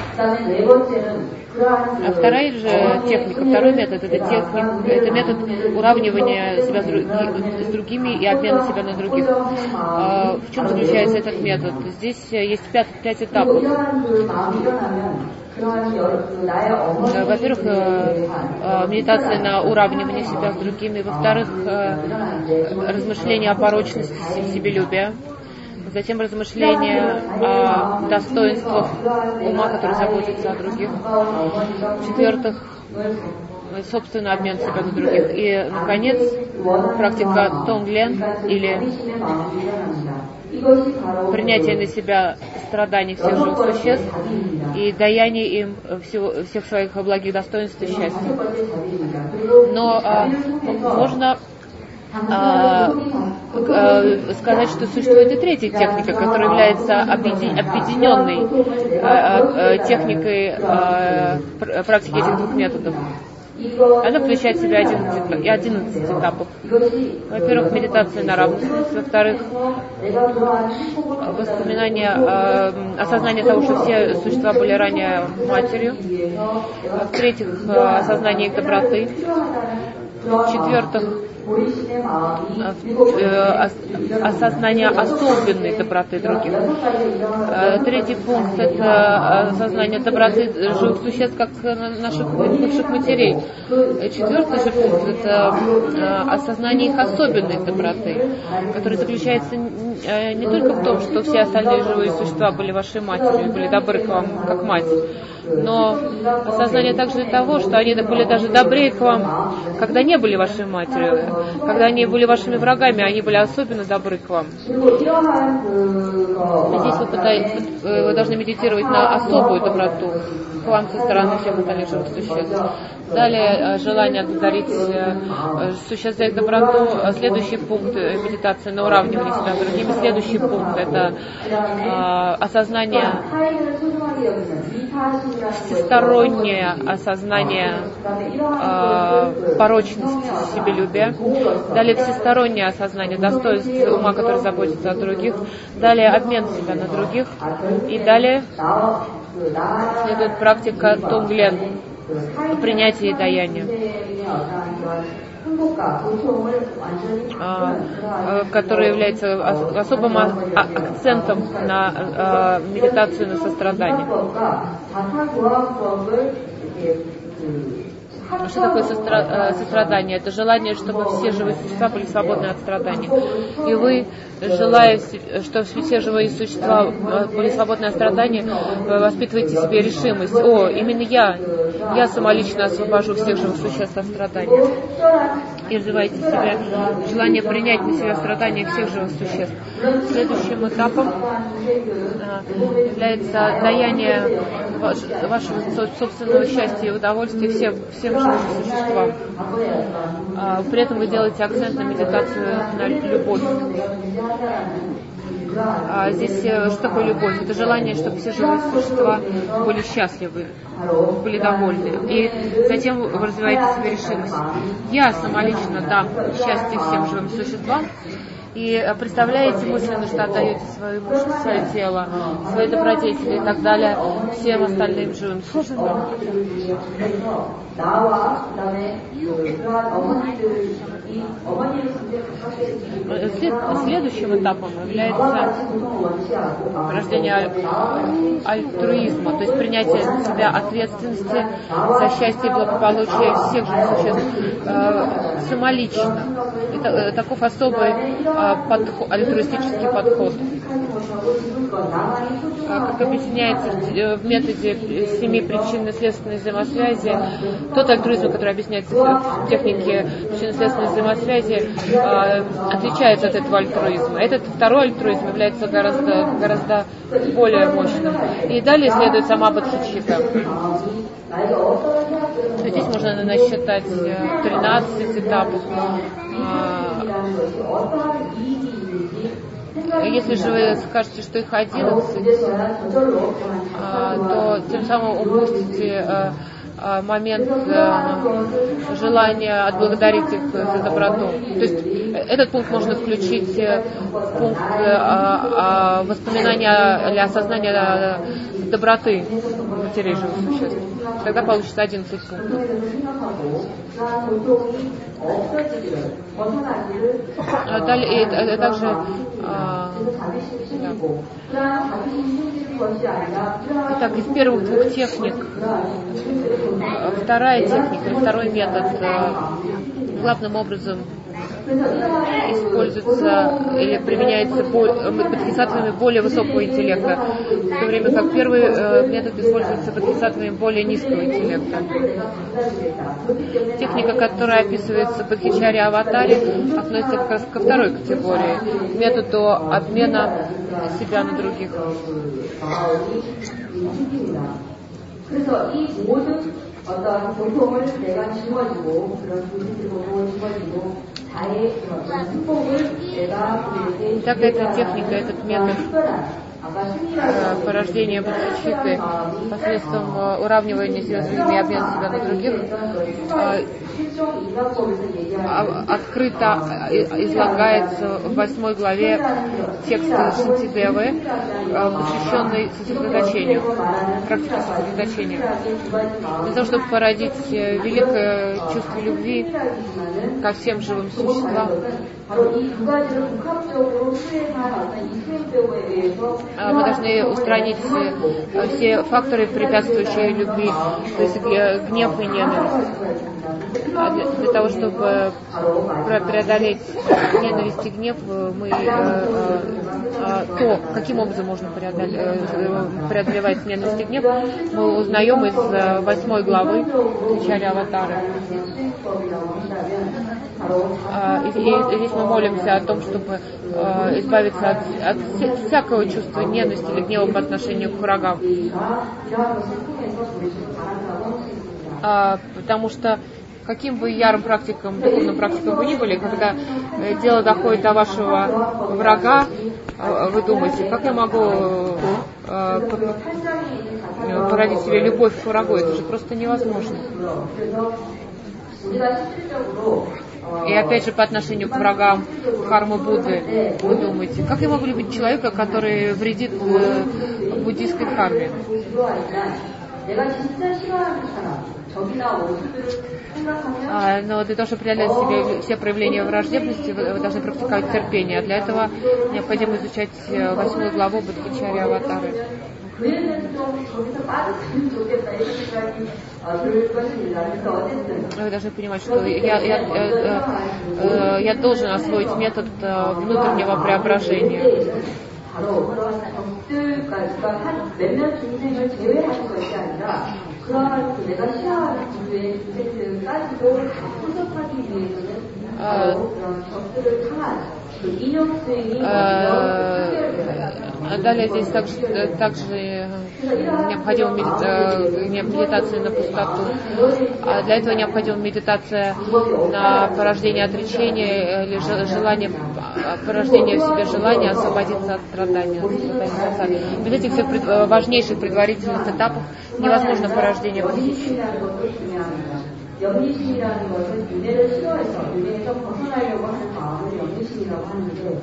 А вторая же техника, второй метод, это, техника, это метод уравнивания себя с другими и обмена себя на других. В чем заключается этот метод? Здесь есть пять, пять этапов. Во-первых, медитация на уравнивание себя с другими. Во-вторых, размышления о порочности себелюбия. Затем размышления о достоинствах ума, который заботится о других. В-четвертых, собственный обмен себя на других. И, наконец, практика тонглен или принятие на себя страданий всех живых существ и даяние им всего, всех своих благих достоинств и счастья. Но а, можно а, а, сказать, что существует и третья техника, которая является объединенной а, а, техникой а, практики этих двух методов. Она включает в себя одиннадцать этапов. Во-первых, медитация на равностность. Во-вторых, воспоминание, э, осознание того, что все существа были ранее матерью. В-третьих, осознание их доброты. В-четвертых, осознание особенной доброты других. Третий пункт – это осознание доброты живых существ, как наших бывших матерей. Четвертый же пункт – это осознание их особенной доброты, которая заключается не только в том, что все остальные живые существа были вашей матерью, были добры к вам, как мать, но осознание также и того, что они были даже добрее к вам, когда не были вашей матерью. Когда они были вашими врагами, они были особенно добры к вам. Здесь вы, пытаетесь, вы должны медитировать на особую доброту к вам со стороны всех остальных живых существ. Далее желание отблагодарить существ за их доброту. Следующий пункт — медитация на уравнивание себя с другими. Следующий пункт — это осознание, всестороннее осознание порочности себелюбия. Далее всестороннее осознание достоинств ума, который заботится о других. Далее обмен себя на других. И далее следует практика тонглен, принятие и даяние, который является особым акцентом на медитацию на сострадание. Что такое сострадание? Это желание, чтобы все живые существа были свободны от страданий. И вы, желая, чтобы все живые существа были свободны от страданий, воспитываете в себе решимость. О, именно я, я самолично освобожу всех живых существ от страданий. И развиваете в себе желание принять на себя страдания всех живых существ. Следующим этапом является даяние вашего собственного счастья и удовольствия всем, всем живым существам. При этом вы делаете акцент на медитацию на любовь. А здесь что такое любовь? Это желание, чтобы все живые существа были счастливы, были довольны. И затем вы развиваете в себе решимость. Я самолично дам счастье всем живым существам. И представляете мысленно, что отдаете свою душу, свое тело, свои добродетели и так далее всем остальным живым существам. Следующим этапом является рождение аль- альтруизма, то есть принятие на себя ответственности за счастье и благополучие всех живых существ э, самолично. Это э, таков особый э, подход, альтруистический подход. Как объясняется в методе семи причинно-следственной взаимосвязи, тот альтруизм, который объясняется в технике причинно-следственной взаимосвязи, отличается от этого альтруизма. Этот второй альтруизм является гораздо, гораздо более мощным. И далее следует сама бодхичитта. Здесь можно насчитать тринадцать этапов. Если же вы скажете, что их одиннадцать, то тем самым упустите момент желания отблагодарить их за доброту. То есть этот пункт можно включить в пункт воспоминания или осознания доброты матерей живых существ. Тогда получится одиннадцать пунктов. Далее, и, и также а, да. Итак, из первых двух техник вторая техника, второй метод главным образом используется или применяется бодхисаттвами более высокого интеллекта, в то время как первый э, метод используется бодхисаттвами более низкого интеллекта. Техника, которая описывается в бодхичарья аватаре, относится как раз ко второй категории, к методу обмена себя на других. 어떤 고통을 내가 짊어지고 그런 조직으로 짊어지고 나의 행복을 내가 그에게 Так эта техника, этот метод порождения бодхичитты посредством уравнивания себя с людьми и обмена себя на других открыто излагается в восьмой главе текста Шантидевы, посвященной сосредоточению, практике сосредоточения. Для того, чтобы породить великое чувство любви ко всем живым существам, мы должны устранить все факторы, препятствующие любви, то есть гнев и ненависть. Для того, чтобы преодолеть ненависть и гнев, мы то, каким образом можно преодолевать ненависть и гнев, мы узнаем из восьмой главы Бодхичарья аватары. И здесь мы молимся о том, чтобы избавиться от, от всякого чувства ненависти или гнева по отношению к врагам. Потому что каким бы ярым практиком, духовным практиком вы ни были, когда дело доходит до вашего врага, вы думаете, как я могу породить себе любовь к врагу? Это же просто невозможно. И опять же, по отношению к врагам кармы Будды, вы думаете, как я могу любить человека, который вредит буддийской карме? А, но для того, чтобы преодолеть себе все проявления враждебности, вы, вы должны практиковать терпение. А для этого необходимо изучать восьмую главу Бодхичарья аватары. Вы должны понимать, что я, я, я, я должен освоить метод внутреннего преображения. Далее здесь также, также необходима медитация на пустоту. А для этого необходима медитация на порождение отречения или желание, порождение в себе желания освободиться от страдания. Без этих всех важнейших предварительных этапов невозможно порождение бодхичитты. 영리심이라는 것은 윤회를 싫어해서 윤회에서 벗어나려고 하는 마음을 영리심이라고 하는데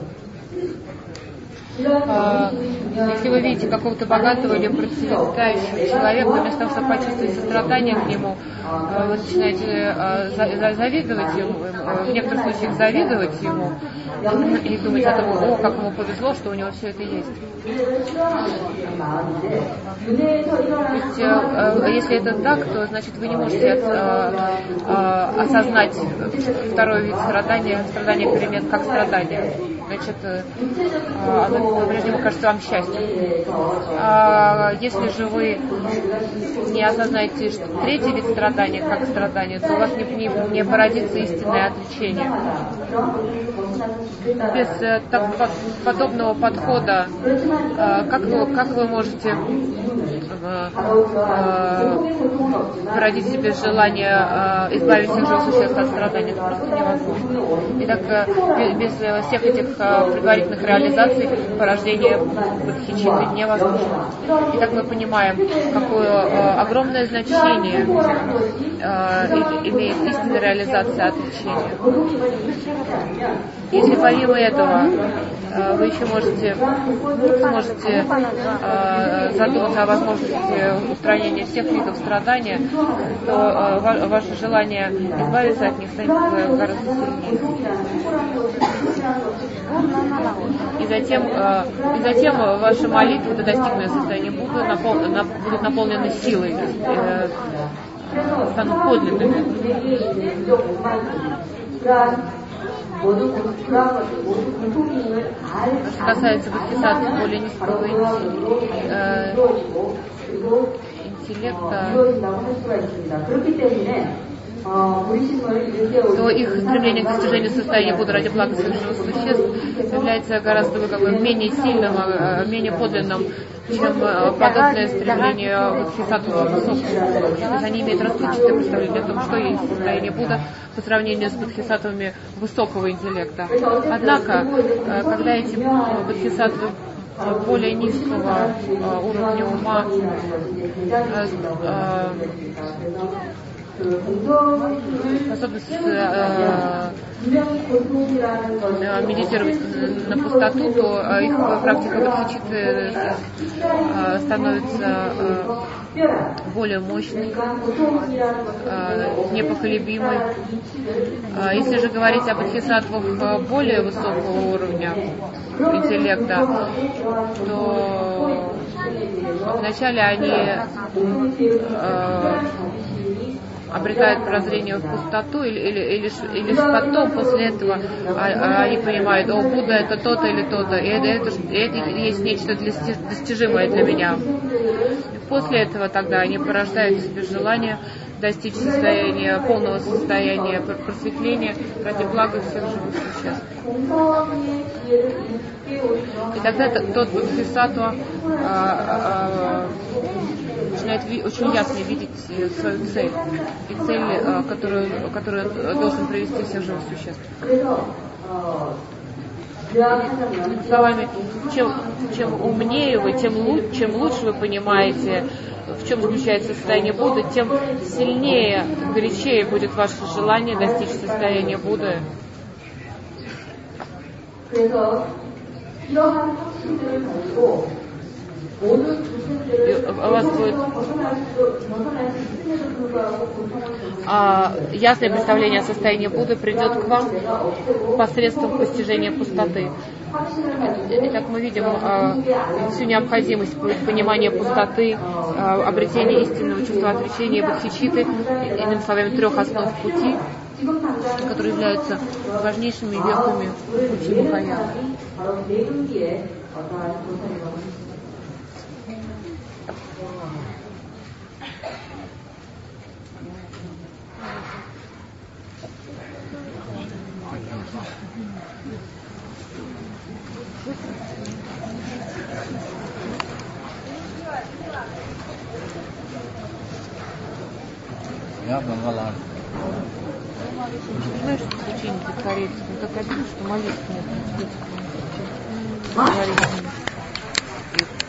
А, если вы видите какого-то богатого или процветающего человека, вместо того, чтобы почувствовать сострадание к нему, вы начинаете завидовать ему, в некоторых случаях завидовать ему и думать о том, о, как ему повезло, что у него все это есть. То есть, если это так, то значит вы не можете от, а, осознать второй вид страдания, страдания перемен как страдание. Значит, оно по-прежнему кажется вам счастьем. А если же вы не осознаете что третий вид страдания как страдание, то у вас не, не, не породится истинное отречение. Без так, подобного подхода, как вы, как вы можете породить себе желание избавиться от живых существ от страданий? Это просто невозможно. Итак, без всех этих предварительных реализаций порождение бодхичитты невозможно. Итак, мы понимаем, какое огромное значение имеет истинная реализация отречения. Если помимо этого вы еще можете, сможете задуматься о возможности устранения всех видов страдания, то ваше желание избавиться от них станет гораздо сильнее. И затем, и затем ваши молитвы до достигнутого состояния будут, напол, будут наполнены силой, станут подлинными. Что касается бодхисаттвы более низкого э, интеллекта, то их стремление к достижению состояния Будды ради блага своих живых существ является гораздо как бы, менее сильным, менее подлинным, чем подобное стремление бодхисаттвы высокого. То есть они имеют расплывчатое представление о том, что есть состояние Будды по сравнению с бодхисаттвами высокого интеллекта. Однако, когда эти бодхисаттвы более низкого уровня ума способны э, медитировать на пустоту, то их практика бодхичитты э, становится э, более мощной, э, непоколебимой. Если же говорить о бодхисаттвах более высокого уровня интеллекта, то вначале они э, обретают прозрение в пустоту, или, или, или, или лишь потом, после этого, а, они понимают, о, Будда это то-то или то-то, и это, это, это есть нечто достижимое для меня. После этого тогда они порождают в себе желание достичь состояния, полного состояния просветления ради блага всех живых существ. И тогда тот бодхисаттва начинает очень ясно видеть свою цель, и цель, которую, которую должен привести всех живых существ. Словами, чем, чем умнее вы, тем лучше, чем лучше вы понимаете, в чем заключается состояние Будды, тем сильнее, горячее будет ваше желание достичь состояния Будды. У вас будет а, ясное представление о состоянии Будды придет к вам посредством постижения пустоты. Итак, мы видим а, всю необходимость понимания пустоты, а, обретения истинного чувства отречения и бодхичитты, иными словами, трех основ пути, которые являются важнейшими вехами пути Махаяны. Я Бангала. Знаешь, что ученики корейцы, мне так обидно, что молитвы нет на тибетском языке.